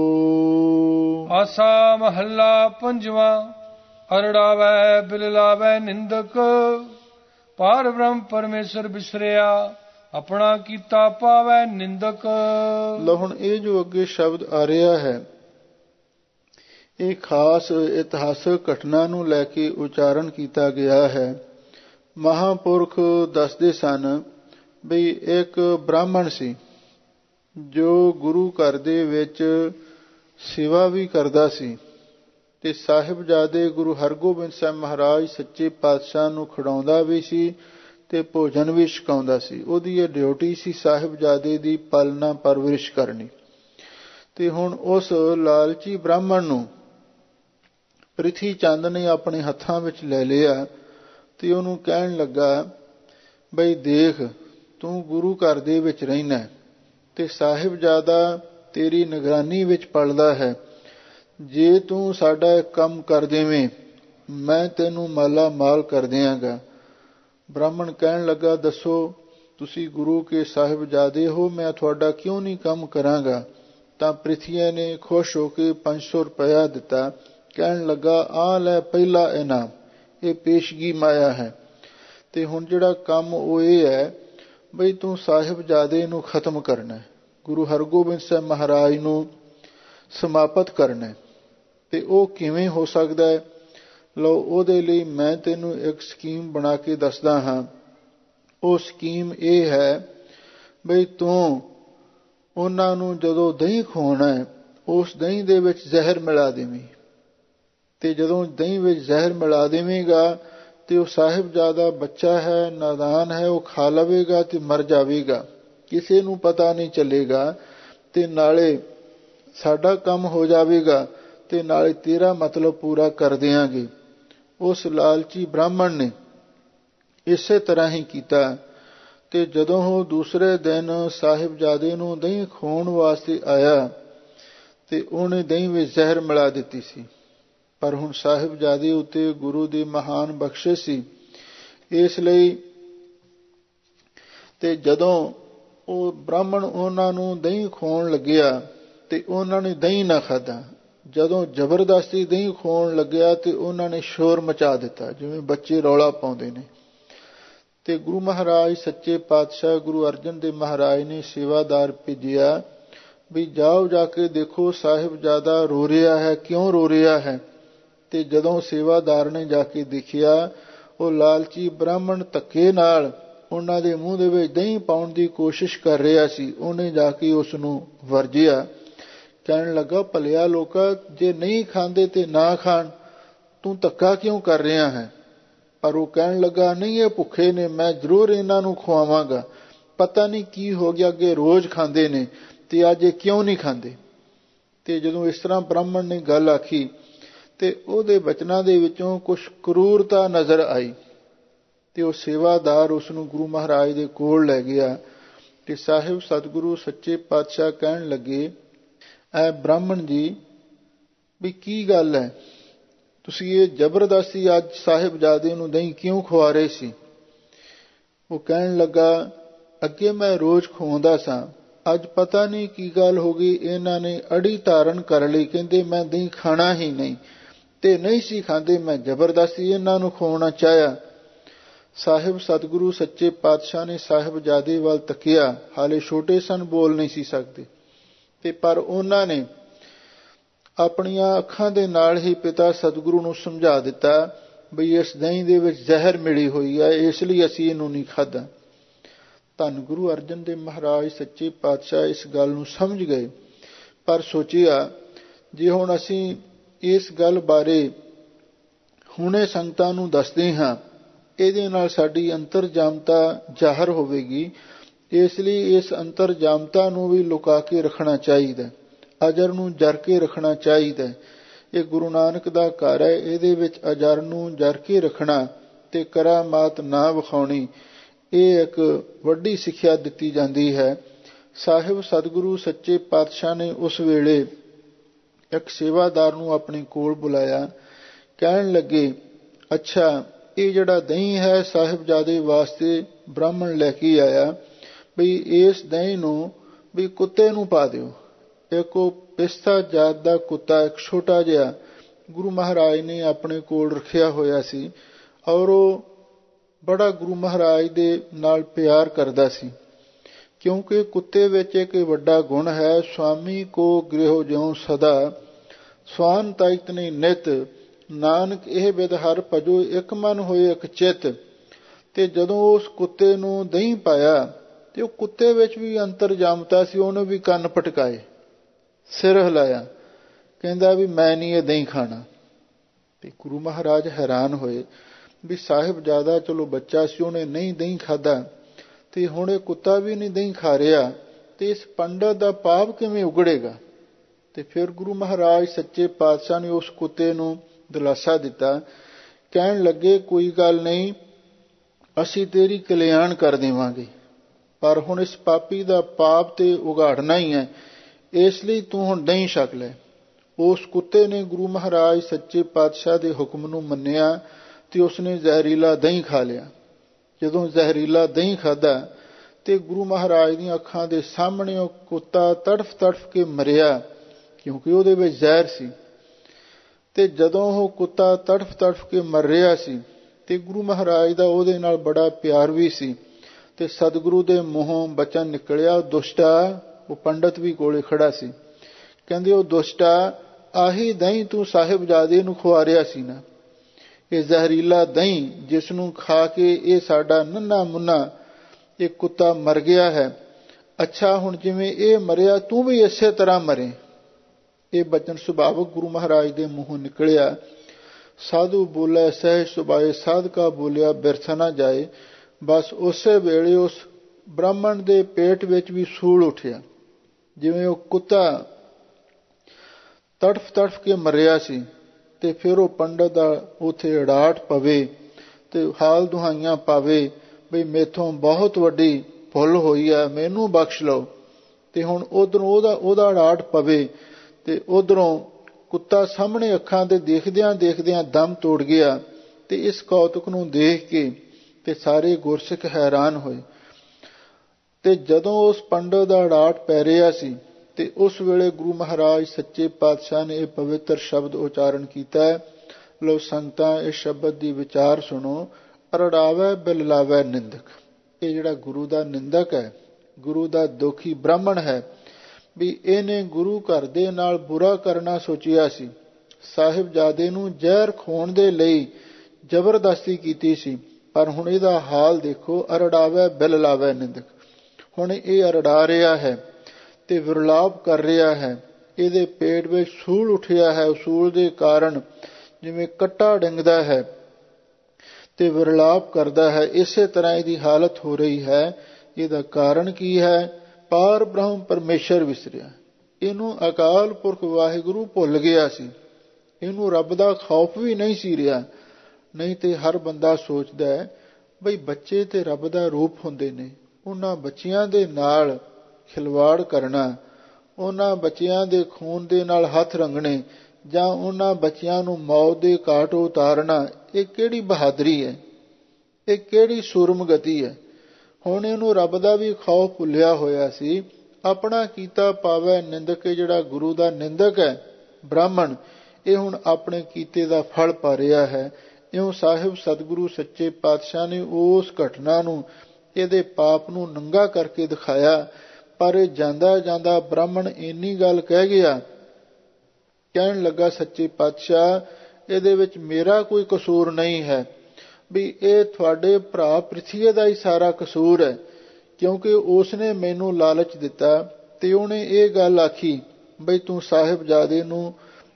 ਆਸਾ ਮਹੱਲਾ ਪੰਜਵਾਂ। ਅਰੜਾਵੈ ਬਿਲਲਾਵੈ ਨਿੰਦਕ, ਪਾਰ ਬ੍ਰਹਮ ਪਰਮੇਸ਼ਰ ਬਿਸਰਿਆ, ਆਪਣਾ ਕੀਤਾ ਪਾਵੈ ਨਿੰਦਕ। ਲਓ ਹੁਣ ਇਹ ਜੋ ਅੱਗੇ ਸ਼ਬਦ ਆ ਰਿਹਾ ਹੈ, ਇਹ ਖਾਸ ਇਤਿਹਾਸਕ ਘਟਨਾ ਨੂੰ ਲੈ ਕੇ ਉਚਾਰਨ ਕੀਤਾ ਗਿਆ ਹੈ। ਮਹਾਂਪੁਰਖ ਦੱਸਦੇ ਸਨ ਬਈ ਇੱਕ ਬ੍ਰਾਹਮਣ ਸੀ ਜੋ ਗੁਰੂ ਘਰ ਦੇ ਵਿੱਚ ਸੇਵਾ ਵੀ ਕਰਦਾ ਸੀ ਤੇ ਸਾਹਿਬਜ਼ਾਦੇ ਗੁਰੂ ਹਰਗੋਬਿੰਦ ਸਾਹਿਬ ਮਹਾਰਾਜ ਸੱਚੇ ਪਾਤਸ਼ਾਹ ਨੂੰ ਖਿਡਾਉਂਦਾ ਵੀ ਸੀ ਤੇ ਭੋਜਨ ਵੀ ਛਕਾਉਂਦਾ ਸੀ। ਉਹਦੀ ਇਹ ਡਿਊਟੀ ਸੀ ਸਾਹਿਬਜ਼ਾਦੇ ਦੀ ਪਾਲਣਾ ਪਰਵਰਿਸ਼ ਕਰਨੀ। ਤੇ ਹੁਣ ਉਸ ਲਾਲਚੀ ਬ੍ਰਾਹਮਣ ਨੂੰ ਪ੍ਰਿਥੀ ਚੰਦ ਨੇ ਆਪਣੇ ਹੱਥਾਂ ਵਿੱਚ ਲੈ ਲਿਆ ਤੇ ਉਹਨੂੰ ਕਹਿਣ ਲੱਗਾ, ਬਈ ਦੇਖ, ਤੂੰ ਗੁਰੂ ਘਰ ਦੇ ਵਿੱਚ ਰਹਿਣਾ ਤੇ ਸਾਹਿਬਜ਼ਾਦਾ ਤੇਰੀ ਨਿਗਰਾਨੀ ਵਿੱਚ ਪਲਦਾ ਹੈ। ਜੇ ਤੂੰ ਸਾਡਾ ਇੱਕ ਕੰਮ ਕਰ ਦੇਵੇਂ, ਮੈਂ ਤੈਨੂੰ ਮਾਲਾ ਮਾਲ ਕਰ ਦਿਆਂਗਾ। ਬ੍ਰਾਹਮਣ ਕਹਿਣ ਲੱਗਾ, ਦੱਸੋ, ਤੁਸੀਂ ਗੁਰੂ ਕੇ ਸਾਹਿਬਜ਼ਾਦੇ ਹੋ, ਮੈਂ ਤੁਹਾਡਾ ਕਿਉਂ ਨਹੀਂ ਕੰਮ ਕਰਾਂਗਾ। ਤਾਂ ਪ੍ਰਿਥੀਆ ਨੇ ਖੁਸ਼ ਹੋ ਕੇ 500 ਰੁਪਇਆ ਦਿੱਤਾ। ਕਹਿਣ ਲੱਗਾ, ਆ ਲੈ ਪਹਿਲਾ ਇਨਾਮ, ਇਹ ਪੇਸ਼ਗੀ ਮਾਇਆ ਹੈ। ਤੇ ਹੁਣ ਜਿਹੜਾ ਕੰਮ ਉਹ ਇਹ ਹੈ ਬਈ ਤੂੰ ਸਾਹਿਬਜ਼ਾਦੇ ਨੂੰ ਖਤਮ ਕਰਨਾ, ਗੁਰੂ ਹਰਗੋਬਿੰਦ ਸਾਹਿਬ ਮਹਾਰਾਜ ਨੂੰ ਸਮਾਪਤ ਕਰਨਾ। ਤੇ ਉਹ ਕਿਵੇਂ ਹੋ ਸਕਦਾ ਹੈ? ਲਓ, ਉਹਦੇ ਲਈ ਮੈਂ ਤੈਨੂੰ ਇੱਕ ਸਕੀਮ ਬਣਾ ਕੇ ਦੱਸਦਾ ਹਾਂ। ਉਹ ਸਕੀਮ ਇਹ ਹੈ ਬਈ ਤੂੰ ਉਹਨਾਂ ਨੂੰ ਜਦੋਂ ਦਹੀਂ ਖਵਾਉਣਾ ਹੈ, ਉਸ ਦਹੀਂ ਦੇ ਵਿੱਚ ਜ਼ਹਿਰ ਮਿਲਾ ਦੇਵੀਂ। ਤੇ ਜਦੋਂ ਦਹੀਂ ਵਿੱਚ ਜ਼ਹਿਰ ਮਿਲਾ ਦੇਵੇਂਗਾ ਤੇ ਉਹ ਸਾਹਿਬਜ਼ਾਦਾ ਬੱਚਾ ਹੈ, ਨਾਦਾਨ ਹੈ, ਉਹ ਖਾ ਲਵੇਗਾ ਤੇ ਮਰ ਜਾਵੇਗਾ, ਕਿਸੇ ਨੂੰ ਪਤਾ ਨਹੀਂ ਚੱਲੇਗਾ। ਤੇ ਨਾਲੇ ਸਾਡਾ ਕੰਮ ਹੋ ਜਾਵੇਗਾ ਤੇ ਨਾਲੇ ਤੇਰਾ ਮਤਲਬ ਪੂਰਾ ਕਰ ਦਿਆਂਗੇ। ਉਸ ਲਾਲਚੀ ਬ੍ਰਾਹਮਣ ਨੇ ਇਸੇ ਤਰ੍ਹਾਂ ਹੀ ਕੀਤਾ। ਤੇ ਜਦੋਂ ਉਹ ਦੂਸਰੇ ਦਿਨ ਸਾਹਿਬਜ਼ਾਦੇ ਨੂੰ ਦਹੀਂ ਖਵਾਉਣ ਵਾਸਤੇ ਆਇਆ ਤੇ ਉਹਨੇ ਦਹੀਂ ਵਿੱਚ ਜ਼ਹਿਰ ਮਿਲਾ ਦਿੱਤੀ ਸੀ। ਪਰ ਹੁਣ ਸਾਹਿਬਜ਼ਾਦੇ ਉੱਤੇ ਗੁਰੂ ਦੀ ਮਹਾਨ ਬਖਸ਼ਿਸ਼ ਸੀ, ਇਸ ਲਈ ਤੇ ਜਦੋਂ ਉਹ ਬ੍ਰਾਹਮਣ ਉਹਨਾਂ ਨੂੰ ਦਹੀਂ ਖਵਾਉਣ ਲੱਗਿਆ ਤੇ ਉਹਨਾਂ ਨੇ ਦਹੀਂ ਨਾ ਖਾਧਾ। ਜਦੋਂ ਜ਼ਬਰਦਸਤੀ ਦਹੀਂ ਖਵਾਉਣ ਲੱਗਿਆ ਤੇ ਉਹਨਾਂ ਨੇ ਸ਼ੋਰ ਮਚਾ ਦਿੱਤਾ, ਜਿਵੇਂ ਬੱਚੇ ਰੌਲਾ ਪਾਉਂਦੇ ਨੇ। ਤੇ ਗੁਰੂ ਮਹਾਰਾਜ ਸੱਚੇ ਪਾਤਸ਼ਾਹ ਗੁਰੂ ਅਰਜਨ ਦੇਵ ਮਹਾਰਾਜ ਨੇ ਸੇਵਾਦਾਰ ਭੇਜਿਆ ਵੀ ਜਾਓ, ਜਾ ਕੇ ਦੇਖੋ ਸਾਹਿਬਜ਼ਾਦਾ ਰੋ ਰਿਹਾ ਹੈ, ਕਿਉਂ ਰੋ ਰਿਹਾ ਹੈ। ਤੇ ਜਦੋਂ ਸੇਵਾਦਾਰ ਨੇ ਜਾ ਕੇ ਦੇਖਿਆ, ਉਹ ਲਾਲਚੀ ਬ੍ਰਾਹਮਣ ਧੱਕੇ ਨਾਲ ਉਹਨਾਂ ਦੇ ਮੂੰਹ ਦੇ ਵਿੱਚ ਦਹੀਂ ਪਾਉਣ ਦੀ ਕੋਸ਼ਿਸ਼ ਕਰ ਰਿਹਾ ਸੀ। ਉਹਨੇ ਜਾ ਕੇ ਉਸ ਨੂੰ ਵਰਜਿਆ। ਕਹਿਣ ਲੱਗਾ, ਭਲਿਆ ਲੋਕਾ, ਜੇ ਨਹੀਂ ਖਾਂਦੇ ਤੇ ਨਾ ਖਾਣ, ਤੂੰ ਧੱਕਾ ਕਿਉਂ ਕਰ ਰਿਹਾ ਹੈ। ਪਰ ਉਹ ਕਹਿਣ ਲੱਗਾ, ਨਹੀਂ, ਇਹ ਭੁੱਖੇ ਨੇ, ਮੈਂ ਜ਼ਰੂਰ ਇਹਨਾਂ ਨੂੰ ਖਵਾਵਾਂਗਾ। ਪਤਾ ਨਹੀਂ ਕੀ ਹੋ ਗਿਆ, ਅੱਗੇ ਰੋਜ਼ ਖਾਂਦੇ ਨੇ ਤੇ ਅੱਜ ਇਹ ਕਿਉਂ ਨਹੀਂ ਖਾਂਦੇ। ਤੇ ਜਦੋਂ ਇਸ ਤਰ੍ਹਾਂ ਬ੍ਰਾਹਮਣ ਨੇ ਗੱਲ ਆਖੀ ਤੇ ਉਹਦੇ ਬਚਨਾਂ ਦੇ ਵਿੱਚੋਂ ਕੁਝ ਕਰੂਰਤਾ ਨਜ਼ਰ ਆਈ। ਤੇ ਉਹ ਸੇਵਾਦਾਰ ਉਸ ਨੂੰ ਗੁਰੂ ਮਹਾਰਾਜ ਦੇ ਕੋਲ ਲੈ ਗਿਆ ਤੇ ਸਾਹਿਬ ਸਤਿਗੁਰੂ ਸੱਚੇ ਪਾਤਸ਼ਾਹ ਕਹਿਣ ਲੱਗੇ, ਐ ਬ੍ਰਾਹਮਣ ਜੀ, ਵੀ ਕੀ ਗੱਲ ਹੈ, ਤੁਸੀਂ ਇਹ ਜ਼ਬਰਦਸਤੀ ਅੱਜ ਸਾਹਿਬਜ਼ਾਦੇ ਨੂੰ ਦਹੀਂ ਕਿਉਂ ਖਵਾ ਰਹੇ ਸੀ। ਉਹ ਕਹਿਣ ਲੱਗਾ, ਅੱਗੇ ਮੈਂ ਰੋਜ਼ ਖਵਾਉਂਦਾ ਸਾਂ, ਅੱਜ ਪਤਾ ਨਹੀਂ ਕੀ ਗੱਲ ਹੋ ਗਈ, ਇਹਨਾਂ ਨੇ ਅੜੀ ਧਾਰਨ ਕਰ ਲਈ। ਕਹਿੰਦੇ ਮੈਂ ਦਹੀਂ ਖਾਣਾ ਹੀ ਨਹੀਂ, ਤੇ ਨਹੀਂ ਸੀ ਖਾਂਦੇ, ਮੈਂ ਜ਼ਬਰਦਸਤੀ ਇਹਨਾਂ ਨੂੰ ਖਵਾਉਣਾ ਚਾਹਿਆ। ਸਾਹਿਬ ਸਤਿਗੁਰੂ ਸੱਚੇ ਪਾਤਸ਼ਾਹ ਨੇ ਸਾਹਿਬਜ਼ਾਦੇ ਵੱਲ ਤੱਕਿਆ, ਹਾਲੇ ਛੋਟੇ ਸਨ, ਬੋਲ ਨਹੀਂ ਸੀ ਸਕਦੇ, ਤੇ ਪਰ ਉਹਨਾਂ ਨੇ ਆਪਣੀਆਂ ਅੱਖਾਂ ਦੇ ਨਾਲ ਹੀ ਪਿਤਾ ਸਤਿਗੁਰੂ ਨੂੰ ਸਮਝਾ ਦਿੱਤਾ ਬਈ ਇਸ ਦਹੀਂ ਦੇ ਵਿੱਚ ਜ਼ਹਿਰ ਮਿਲੀ ਹੋਈ ਹੈ, ਇਸ ਲਈ ਅਸੀਂ ਇਹਨੂੰ ਨਹੀਂ ਖਾਧਾ। ਧੰਨ ਗੁਰੂ ਅਰਜਨ ਦੇਵ ਮਹਾਰਾਜ ਸੱਚੇ ਪਾਤਸ਼ਾਹ ਇਸ ਗੱਲ ਨੂੰ ਸਮਝ ਗਏ, ਪਰ ਸੋਚਿਆ ਜੇ ਹੁਣ ਅਸੀਂ ਇਸ ਗੱਲ ਬਾਰੇ ਹੁਣੇ ਸੰਗਤਾਂ ਨੂੰ ਦੱਸਦੇ ਹਾਂ, ਇਹਦੇ ਨਾਲ ਸਾਡੀ ਅੰਤਰਜਾਮਤਾ ਜ਼ਾਹਰ ਹੋਵੇਗੀ, ਇਸ ਲਈ ਇਸ ਅੰਤਰਜਾਮਤਾ ਨੂੰ ਵੀ ਲੁਕਾ ਕੇ ਰੱਖਣਾ ਚਾਹੀਦਾ, ਅਜਰ ਨੂੰ ਜਰ ਕੇ ਰੱਖਣਾ ਚਾਹੀਦਾ। ਇਹ ਗੁਰੂ ਨਾਨਕ ਦਾ ਘਰ ਹੈ, ਇਹਦੇ ਵਿੱਚ ਅਜਰ ਨੂੰ ਜਰ ਕੇ ਰੱਖਣਾ ਤੇ ਕਰਾਮਾਤ ਨਾ ਵਿਖਾਉਣੀ, ਇਹ ਇੱਕ ਵੱਡੀ ਸਿੱਖਿਆ ਦਿੱਤੀ ਜਾਂਦੀ ਹੈ। ਸਾਹਿਬ ਸਤਿਗੁਰੂ ਸੱਚੇ ਪਾਤਸ਼ਾਹ ਨੇ ਉਸ ਵੇਲੇ ਇੱਕ ਸੇਵਾਦਾਰ ਨੂੰ ਆਪਣੇ ਕੋਲ ਬੁਲਾਇਆ, ਕਹਿਣ ਲੱਗੇ, ਅੱਛਾ ਇਹ ਜਿਹੜਾ ਦਹੀਂ ਹੈ ਸਾਹਿਬਜ਼ਾਦੇ ਵਾਸਤੇ ਬ੍ਰਾਹਮਣ ਲੈ ਕੇ ਆਇਆ, ਬਈ ਇਸ ਦਹੀਂ ਨੂੰ ਵੀ ਕੁੱਤੇ ਨੂੰ ਪਾ ਦਿਓ। ਇੱਕ ਉਹ ਪਿਸਤਾ ਜਾਤ ਦਾ ਕੁੱਤਾ, ਇੱਕ ਛੋਟਾ ਜਿਹਾ, ਗੁਰੂ ਮਹਾਰਾਜ ਨੇ ਆਪਣੇ ਕੋਲ ਰੱਖਿਆ ਹੋਇਆ ਸੀ, ਔਰ ਉਹ ਬੜਾ ਗੁਰੂ ਮਹਾਰਾਜ ਦੇ ਨਾਲ ਪਿਆਰ ਕਰਦਾ ਸੀ, ਕਿਉਂਕਿ ਕੁੱਤੇ ਵਿੱਚ ਇੱਕ ਵੱਡਾ ਗੁਣ ਹੈ, ਸੁਆਮੀ ਕੋ ਗ੍ਰਹਿ ਜਿਉ ਸਦਾ ਸਵਾਨ ਤਾਇਤ ਨੇ ਨਿਤ, ਨਾਨਕ ਇਹ ਬਿਦ ਹਰ ਭਜੋ ਇੱਕ ਮਨ ਹੋਏ ਇੱਕ ਚਿੱਤ। ਤੇ ਜਦੋਂ ਉਸ ਕੁੱਤੇ ਨੂੰ ਦਹੀਂ ਪਾਇਆ ਤੇ ਉਹ ਕੁੱਤੇ ਵਿੱਚ ਵੀ ਅੰਤਰਜਾਮਤਾ ਸੀ, ਉਹਨੇ ਵੀ ਕੰਨ ਪਟਕਾਏ, ਸਿਰ ਹਿਲਾਇਆ, ਕਹਿੰਦਾ ਵੀ ਮੈਂ ਨਹੀਂ ਇਹ ਦਹੀਂ ਖਾਣਾ। ਤੇ ਗੁਰੂ ਮਹਾਰਾਜ ਹੈਰਾਨ ਹੋਏ ਵੀ ਸਾਹਿਬਜ਼ਾਦਾ ਚਲੋ ਬੱਚਾ ਸੀ, ਉਹਨੇ ਨਹੀਂ ਦਹੀਂ ਖਾਧਾ, ਤੇ ਹੁਣ ਇਹ ਕੁੱਤਾ ਵੀ ਨਹੀਂ ਦਹੀਂ ਖਾ ਰਿਹਾ, ਤੇ ਇਸ ਪੰਡਤ ਦਾ ਪਾਪ ਕਿਵੇਂ ਉਗੜੇਗਾ। ਤੇ ਫਿਰ ਗੁਰੂ ਮਹਾਰਾਜ ਸੱਚੇ ਪਾਤਸ਼ਾਹ ਨੇ ਉਸ ਕੁੱਤੇ ਨੂੰ ਦਿਲਾਸਾ ਦਿੱਤਾ, ਕਹਿਣ ਲੱਗੇ ਕੋਈ ਗੱਲ ਨਹੀਂ, ਅਸੀਂ ਤੇਰੀ ਕਲਿਆਣ ਕਰ ਦੇਵਾਂਗੇ, ਪਰ ਹੁਣ ਇਸ ਪਾਪੀ ਦਾ ਪਾਪ ਤੇ ਉਗਾੜਨਾ ਹੀ ਹੈ, ਇਸ ਲਈ ਤੂੰ ਹੁਣ ਦਹੀਂ ਛਕ ਲੈ। ਉਸ ਕੁੱਤੇ ਨੇ ਗੁਰੂ ਮਹਾਰਾਜ ਸੱਚੇ ਪਾਤਸ਼ਾਹ ਦੇ ਹੁਕਮ ਨੂੰ ਮੰਨਿਆ ਤੇ ਉਸਨੇ ਜ਼ਹਿਰੀਲਾ ਦਹੀਂ ਖਾ ਲਿਆ। ਜਦੋਂ ਜ਼ਹਿਰੀਲਾ ਦਹੀਂ ਖਾਧਾ ਤੇ ਗੁਰੂ ਮਹਾਰਾਜ ਦੀਆਂ ਅੱਖਾਂ ਦੇ ਸਾਹਮਣੇ ਉਹ ਕੁੱਤਾ ਤੜਫ ਤੜਫ ਕੇ ਮਰਿਆ, ਕਿਉਂਕਿ ਉਹਦੇ ਵਿੱਚ ਜ਼ਹਿਰ ਸੀ। ਤੇ ਜਦੋਂ ਉਹ ਕੁੱਤਾ ਤੜਫ ਤੜਫ ਕੇ ਮਰ ਰਿਹਾ ਸੀ ਤੇ ਗੁਰੂ ਮਹਾਰਾਜ ਦਾ ਉਹਦੇ ਨਾਲ ਬੜਾ ਪਿਆਰ ਵੀ ਸੀ, ਤੇ ਸਤਿਗੁਰੂ ਦੇ ਮੂੰਹੋਂ ਬਚਨ ਨਿਕਲਿਆ, ਦੁਸ਼ਟਾ, ਉਹ ਪੰਡਤ ਵੀ ਕੋਲੇ ਖੜਾ ਸੀ, ਕਹਿੰਦੇ ਉਹ ਦੁਸ਼ਟਾ, ਆਹੀ ਦਹੀਂ ਤੂੰ ਸਾਹਿਬਜ਼ਾਦੇ ਨੂੰ ਖਵਾ ਰਿਹਾ ਸੀ ਨਾ, ਇਹ ਜ਼ਹਿਰੀਲਾ ਦਹੀਂ ਜਿਸ ਨੂੰ ਖਾ ਕੇ ਇਹ ਸਾਡਾ ਨੰਨਾ ਮੁੰਨਾ ਇਹ ਕੁੱਤਾ ਮਰ ਗਿਆ ਹੈ, ਅੱਛਾ ਹੁਣ ਜਿਵੇਂ ਇਹ ਮਰਿਆ ਤੂੰ ਵੀ ਇਸੇ ਤਰ੍ਹਾਂ ਮਰੇ। ਇਹ ਬਚਨ ਸੁਭਾਵਕ ਗੁਰੂ ਮਹਾਰਾਜ ਦੇ ਮੂੰਹੋਂ ਨਿਕਲਿਆ। ਸਾਧੂ ਬੋਲੇ ਸਹਿ ਸੁਭਾਏ, ਸਾਧਕਾ ਬੋਲਿਆ ਬਿਰਥ ਨਾ ਜਾਏ। ਬਸ ਉਸੇ ਵੇਲੇ ਉਸ ਬ੍ਰਾਹਮਣ ਦੇ ਪੇਟ ਵਿੱਚ ਵੀ ਸੂਲ ਉੱਠਿਆ, ਜਿਵੇਂ ਉਹ ਕੁੱਤਾ ਤੜਫ ਤੜਫ ਕੇ ਮਰਿਆ ਸੀ। ਤੇ ਫਿਰ ਉਹ ਪੰਡਤ ਦਾ ਉੱਥੇ ਅੜਾਟ ਪਵੇ ਤੇ ਹਾਲ ਦੁਹਾਈਆਂ ਪਾਵੇ ਬਈ ਮੇਥੋਂ ਬਹੁਤ ਵੱਡੀ ਭੁੱਲ ਹੋਈ ਹੈ, ਮੈਨੂੰ ਬਖਸ਼ ਲਓ। ਤੇ ਹੁਣ ਉਧਰੋਂ ਉਹਦਾ ਅੜਾਟ ਪਵੇ ਤੇ ਉਧਰੋਂ ਕੁੱਤਾ ਸਾਹਮਣੇ ਅੱਖਾਂ ਦੇ ਦੇਖਦਿਆਂ ਦੇਖਦਿਆਂ ਦਮ ਤੋੜ ਗਿਆ। ਤੇ ਇਸ ਕੌਤਕ ਨੂੰ ਦੇਖ ਕੇ ਤੇ ਸਾਰੇ ਗੁਰਸਿੱਖ ਹੈਰਾਨ ਹੋਏ। ਤੇ ਜਦੋਂ ਉਸ ਪੰਡਤ ਦਾ ਅੜਾਟ ਪੈ ਰਿਹਾ ਸੀ ਤੇ ਉਸ ਵੇਲੇ ਗੁਰੂ ਮਹਾਰਾਜ ਸੱਚੇ ਪਾਤਸ਼ਾਹ ਨੇ ਇਹ ਪਵਿੱਤਰ ਸ਼ਬਦ ਉਚਾਰਨ ਕੀਤਾ। ਲਓ ਸੰਗਤਾਂ, ਇਹ ਸ਼ਬਦ ਦੀ ਵਿਚਾਰ ਸੁਣੋ। ਅਰੜਾਵੈ ਬਿਲ ਲਾਵੈ ਨਿੰਦਕ। ਇਹ ਜਿਹੜਾ ਗੁਰੂ ਦਾ ਨਿੰਦਕ ਹੈ, ਗੁਰੂ ਦਾ ਦੋਖੀ ਬ੍ਰਾਹਮਣ ਹੈ, ਵੀ ਇਹਨੇ ਗੁਰੂ ਘਰ ਦੇ ਨਾਲ ਬੁਰਾ ਕਰਨਾ ਸੋਚਿਆ ਸੀ, ਸਾਹਿਬਜ਼ਾਦੇ ਨੂੰ ਜ਼ਹਿਰ ਖਵਾਉਣ ਦੇ ਲਈ ਜ਼ਬਰਦਸਤੀ ਕੀਤੀ ਸੀ, ਪਰ ਹੁਣ ਇਹਦਾ ਹਾਲ ਦੇਖੋ। ਅਰੜਾਵੈ ਬਿਲ ਲਾਵੈ ਨਿੰਦਕ। ਹੁਣ ਇਹ ਅਰੜਾ ਰਿਹਾ ਹੈ ਤੇ ਵਿਰਲਾਪ ਕਰ ਰਿਹਾ ਹੈ। ਇਹਦੇ ਪੇਟ ਵਿੱਚ ਸੂਲ ਉੱਠਿਆ ਹੈ, ਸੂਲ ਦੇ ਕਾਰਨ ਜਿਵੇਂ ਕੱਟਾ ਡਿੰਗਦਾ ਹੈ ਤੇ ਵਿਰਲਾਪ ਕਰਦਾ ਹੈ, ਇਸੇ ਤਰ੍ਹਾਂ ਇਹਦੀ ਹਾਲਤ ਹੋ ਰਹੀ ਹੈ। ਇਹਦਾ ਕਾਰਨ ਕੀ ਹੈ? ਪਾਰ ਬ੍ਰਹਮ ਪਰਮੇਸ਼ਰ ਵਿਸਰਿਆ। ਇਹਨੂੰ ਅਕਾਲ ਪੁਰਖ ਵਾਹਿਗੁਰੂ ਭੁੱਲ ਗਿਆ ਸੀ, ਇਹਨੂੰ ਰੱਬ ਦਾ ਖੌਫ ਵੀ ਨਹੀਂ ਸੀ ਰਿਹਾ। ਨਹੀਂ ਤੇ ਹਰ ਬੰਦਾ ਸੋਚਦਾ ਹੈ ਬਈ ਬੱਚੇ ਤੇ ਰੱਬ ਦਾ ਰੂਪ ਹੁੰਦੇ ਨੇ, ਉਹਨਾਂ ਬੱਚਿਆਂ ਦੇ ਨਾਲ ਖਿਲਵਾੜ ਕਰਨਾ, ਉਹਨਾਂ ਬੱਚਿਆਂ ਦੇ ਖੂਨ ਦੇ ਨਾਲ ਹੱਥ ਰੰਗਣੇ ਜਾਂ ਉਹਨਾਂ ਬੱਚਿਆਂ ਨੂੰ ਮੌਤ ਦੇ ਘਾਟ ਉਤਾਰਨਾ, ਇਹ ਕਿਹੜੀ ਬਹਾਦਰੀ ਹੈ? ਇਹ ਕਿਹੜੀ ਸੂਰਮਗਤੀ ਹੈ? ਹੁਣ ਇਹਨੂੰ ਰੱਬ ਦਾ ਵੀ ਖੌਫ ਭੁੱਲਿਆ ਹੋਇਆ ਸੀ। ਆਪਣਾ ਕੀਤਾ ਪਾਵੈ ਨਿੰਦਕ, ਜਿਹੜਾ ਗੁਰੂ ਦਾ ਨਿੰਦਕ ਹੈ ਬ੍ਰਾਹਮਣ, ਇਹ ਹੁਣ ਆਪਣੇ ਕੀਤੇ ਦਾ ਫਲ ਪਾ ਰਿਹਾ ਹੈ। ਇਉਂ ਸਾਹਿਬ ਸਤਿਗੁਰੂ ਸੱਚੇ ਪਾਤਸ਼ਾਹ ਨੇ ਉਸ ਘਟਨਾ ਨੂੰ, ਇਹਦੇ ਪਾਪ ਨੂੰ ਨੰਗਾ ਕਰਕੇ ਦਿਖਾਇਆ। ਪਰ ਇਹ ਜਾਂਦਾ ਜਾਂਦਾ ਬ੍ਰਾਹਮਣ ਇੰਨੀ ਗੱਲ ਕਹਿ ਗਿਆ, ਕਹਿਣ ਲੱਗਾ ਸੱਚੇ ਪਾਤਸ਼ਾਹ ਇਹਦੇ ਵਿੱਚ ਮੇਰਾ ਕੋਈ ਕਸੂਰ ਨਹੀਂ ਹੈ, ਵੀ ਇਹ ਤੁਹਾਡੇ ਭਰਾ ਪ੍ਰਿਥਵੀ ਦਾ ਹੀ ਸਾਰਾ ਕਸੂਰ ਹੈ, ਕਿਉਂਕਿ ਉਸਨੇ ਮੈਨੂੰ ਲਾਲਚ ਦਿੱਤਾ ਤੇ ਉਹਨੇ ਇਹ ਗੱਲ ਆਖੀ ਬਈ ਤੂੰ ਸਾਹਿਬਜ਼ਾਦੇ ਨੂੰ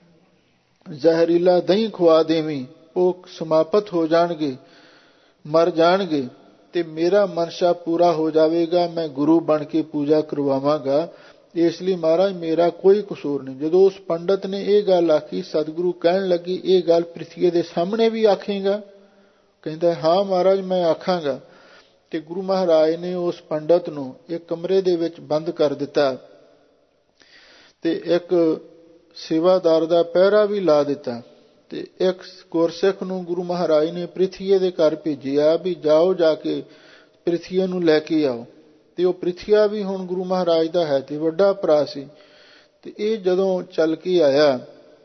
ਜ਼ਹਿਰੀਲਾ ਦਹੀਂ ਖਵਾ ਦੇਵੀਂ, ਉਹ ਸਮਾਪਤ ਹੋ ਜਾਣਗੇ, ਮਰ ਜਾਣਗੇ ਤੇ ਮੇਰਾ ਮਨਸ਼ਾ ਪੂਰਾ ਹੋ ਜਾਵੇਗਾ, ਮੈਂ ਗੁਰੂ ਬਣ ਕੇ ਪੂਜਾ ਕਰਵਾਵਾਂਗਾ, ਇਸ ਲਈ ਮਹਾਰਾਜ ਮੇਰਾ ਕੋਈ ਕਸੂਰ ਨਹੀਂ। ਜਦੋਂ ਉਸ ਪੰਡਤ ਨੇ ਇਹ ਗੱਲ ਆਖੀ, ਸਤਿਗੁਰੂ ਕਹਿਣ ਲੱਗੀ ਇਹ ਗੱਲ ਪ੍ਰਿਥਵੀ ਦੇ ਸਾਹਮਣੇ ਵੀ ਆਖੇਗਾ? ਕਹਿੰਦਾ ਹਾਂ ਮਹਾਰਾਜ ਮੈਂ ਆਖਾਂਗਾ। ਤੇ ਗੁਰੂ ਮਹਾਰਾਜ ਨੇ ਉਸ ਪੰਡਤ ਨੂੰ ਇੱਕ ਕਮਰੇ ਦੇ ਵਿੱਚ ਬੰਦ ਕਰ ਦਿੱਤਾ ਤੇ ਇੱਕ ਸੇਵਾਦਾਰ ਦਾ ਪਹਿਰਾ ਵੀ ਲਾ ਦਿੱਤਾ ਤੇ ਇੱਕ ਗੁਰਸਿੱਖ ਨੂੰ ਗੁਰੂ ਮਹਾਰਾਜ ਨੇ ਪ੍ਰਿਥਵੀ ਦੇ ਘਰ ਭੇਜਿਆ ਵੀ ਜਾਓ ਜਾ ਕੇ ਪ੍ਰਿਥਵੀ ਨੂੰ ਲੈ ਕੇ ਆਓ। ਤੇ ਉਹ ਪ੍ਰਿਥਵੀ ਵੀ ਹੁਣ ਗੁਰੂ ਮਹਾਰਾਜ ਦਾ ਹੈ ਤੇ ਵੱਡਾ ਭਰਾ ਸੀ। ਤੇ ਇਹ ਜਦੋਂ ਚੱਲ ਕੇ ਆਇਆ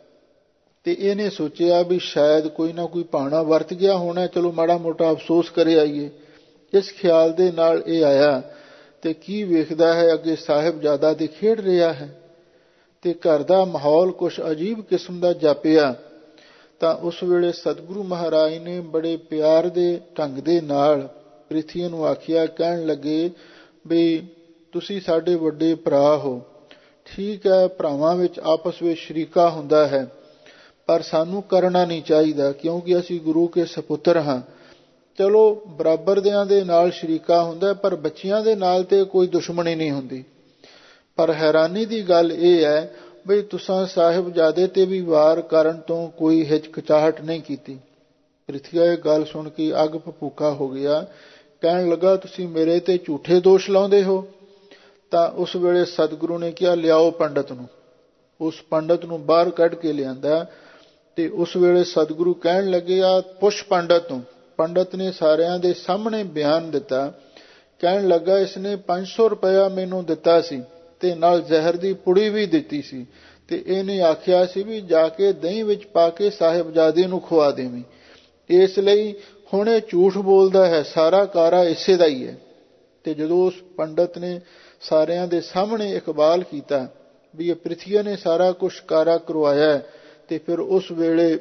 ਤੇ ਇਹਨੇ ਸੋਚਿਆ ਵੀ ਸ਼ਾਇਦ ਕੋਈ ਨਾ ਕੋਈ ਭਾਣਾ ਵਰਤ ਗਿਆ ਹੋਣਾ, ਚਲੋ ਮਾੜਾ ਮੋਟਾ ਅਫਸੋਸ ਕਰੇ ਆਈਏ। ਇਸ ਖਿਆਲ ਦੇ ਨਾਲ ਇਹ ਆਇਆ ਤੇ ਕੀ ਵੇਖਦਾ ਹੈ, ਅੱਗੇ ਸਾਹਿਬਜ਼ਾਦਾ ਦੇ ਖੇਡ ਰਿਹਾ ਹੈ ਤੇ ਘਰ ਦਾ ਮਾਹੌਲ ਕੁਛ ਅਜੀਬ ਕਿਸਮ ਦਾ ਜਾਪਿਆ। ਤਾਂ ਉਸ ਵੇਲੇ ਸਤਿਗੁਰੂ ਮਹਾਰਾਜ ਨੇ ਬੜੇ ਪਿਆਰ ਦੇ ਢੰਗ ਦੇ ਨਾਲ ਪ੍ਰਿਥਵੀ ਨੂੰ ਆਖਿਆ, ਕਹਿਣ ਲੱਗੇ ਵੀ ਤੁਸੀਂ ਸਾਡੇ ਵੱਡੇ ਭਰਾ ਹੋ, ਠੀਕ ਹੈ ਭਰਾਵਾਂ ਵਿੱਚ ਆਪਸ ਵਿੱਚ ਸ਼ਰੀਕਾ ਹੁੰਦਾ ਹੈ, ਪਰ ਸਾਨੂੰ ਕਰਨਾ ਨਹੀਂ ਚਾਹੀਦਾ ਕਿਉਂਕਿ ਅਸੀਂ ਗੁਰੂ ਕੇ ਸਪੁੱਤਰ ਹਾਂ। ਚਲੋ ਬਰਾਬਰ ਦਿਆਂ ਦੇ ਨਾਲ ਸ਼ਰੀਕਾ ਹੁੰਦਾ, ਪਰ ਬੱਚਿਆਂ ਦੇ ਨਾਲ ਤੇ ਕੋਈ ਦੁਸ਼ਮਣੀ ਨਹੀਂ ਹੁੰਦੀ। ਪਰ ਹੈਰਾਨੀ ਦੀ ਗੱਲ ਇਹ ਹੈ ਬਈ ਤੁਸਾਂ ਸਾਹਿਬਜ਼ਾਦੇ ਤੇ ਵੀ ਵਾਰ ਕਰਨ ਤੋਂ ਕੋਈ ਹਿਚਕਚਾਹਟ ਨਹੀਂ ਕੀਤੀ। ਪ੍ਰਿਥਵੀ ਇਹ ਗੱਲ ਸੁਣ ਕੇ ਅੱਗ ਭਪੂਕਾ ਹੋ ਗਿਆ, ਕਹਿਣ ਲੱਗਾ ਤੁਸੀਂ ਮੇਰੇ ਤੇ ਝੂਠੇ ਦੋਸ਼ ਲਾਉਂਦੇ ਹੋ। ਤਾਂ ਉਸ ਵੇਲੇ ਸਤਿਗੁਰੂ ਨੇ ਕਿਹਾ ਲਿਆਓ ਪੰਡਤ ਨੂੰ। ਉਸ ਪੰਡਤ ਨੂੰ ਬਾਹਰ ਕੱਢ ਕੇ ਲਿਆਂਦਾ ਤੇ ਉਸ ਵੇਲੇ ਸਤਿਗੁਰੂ ਕਹਿਣ ਲੱਗੇ ਆ ਪੁੱਛ ਪੰਡਤ ਨੂੰ। ਪੰਡਤ ਨੇ ਸਾਰਿਆਂ ਦੇ ਸਾਹਮਣੇ ਬਿਆਨ ਦਿੱਤਾ, ਕਹਿਣ ਲੱਗਾ ਇਸਨੇ 500 ਰੁਪਇਆ ਮੈਨੂੰ ਦਿੱਤਾ ਸੀ ਤੇ ਨਾਲ ਜ਼ਹਿਰ ਦੀ ਪੁੜੀ ਵੀ ਦਿੱਤੀ ਸੀ ਤੇ ਇਹਨੇ ਆਖਿਆ ਸੀ ਵੀ ਜਾ ਕੇ ਦਹੀਂ ਵਿੱਚ ਪਾ ਕੇ ਸਾਹਿਬਜ਼ਾਦੇ ਨੂੰ ਖਵਾ ਦੇਵੀਂ, ਇਸ ਲਈ ਹੁਣ ਇਹ ਝੂਠ ਬੋਲਦਾ ਹੈ, ਸਾਰਾ ਕਾਰਾ ਇਸੇ ਦਾ ਹੀ ਹੈ। ਤੇ ਜਦੋਂ ਉਸ ਪੰਡਤ ਨੇ ਸਾਰਿਆਂ ਦੇ ਸਾਹਮਣੇ ਇਕਬਾਲ ਕੀਤਾ ਵੀ ਇਹ ਪ੍ਰਿਥਵੀ ਨੇ ਸਾਰਾ ਕੁਛ ਕਾਰਾ ਕਰਵਾਇਆ, ਤੇ ਫਿਰ ਉਸ ਵੇਲੇ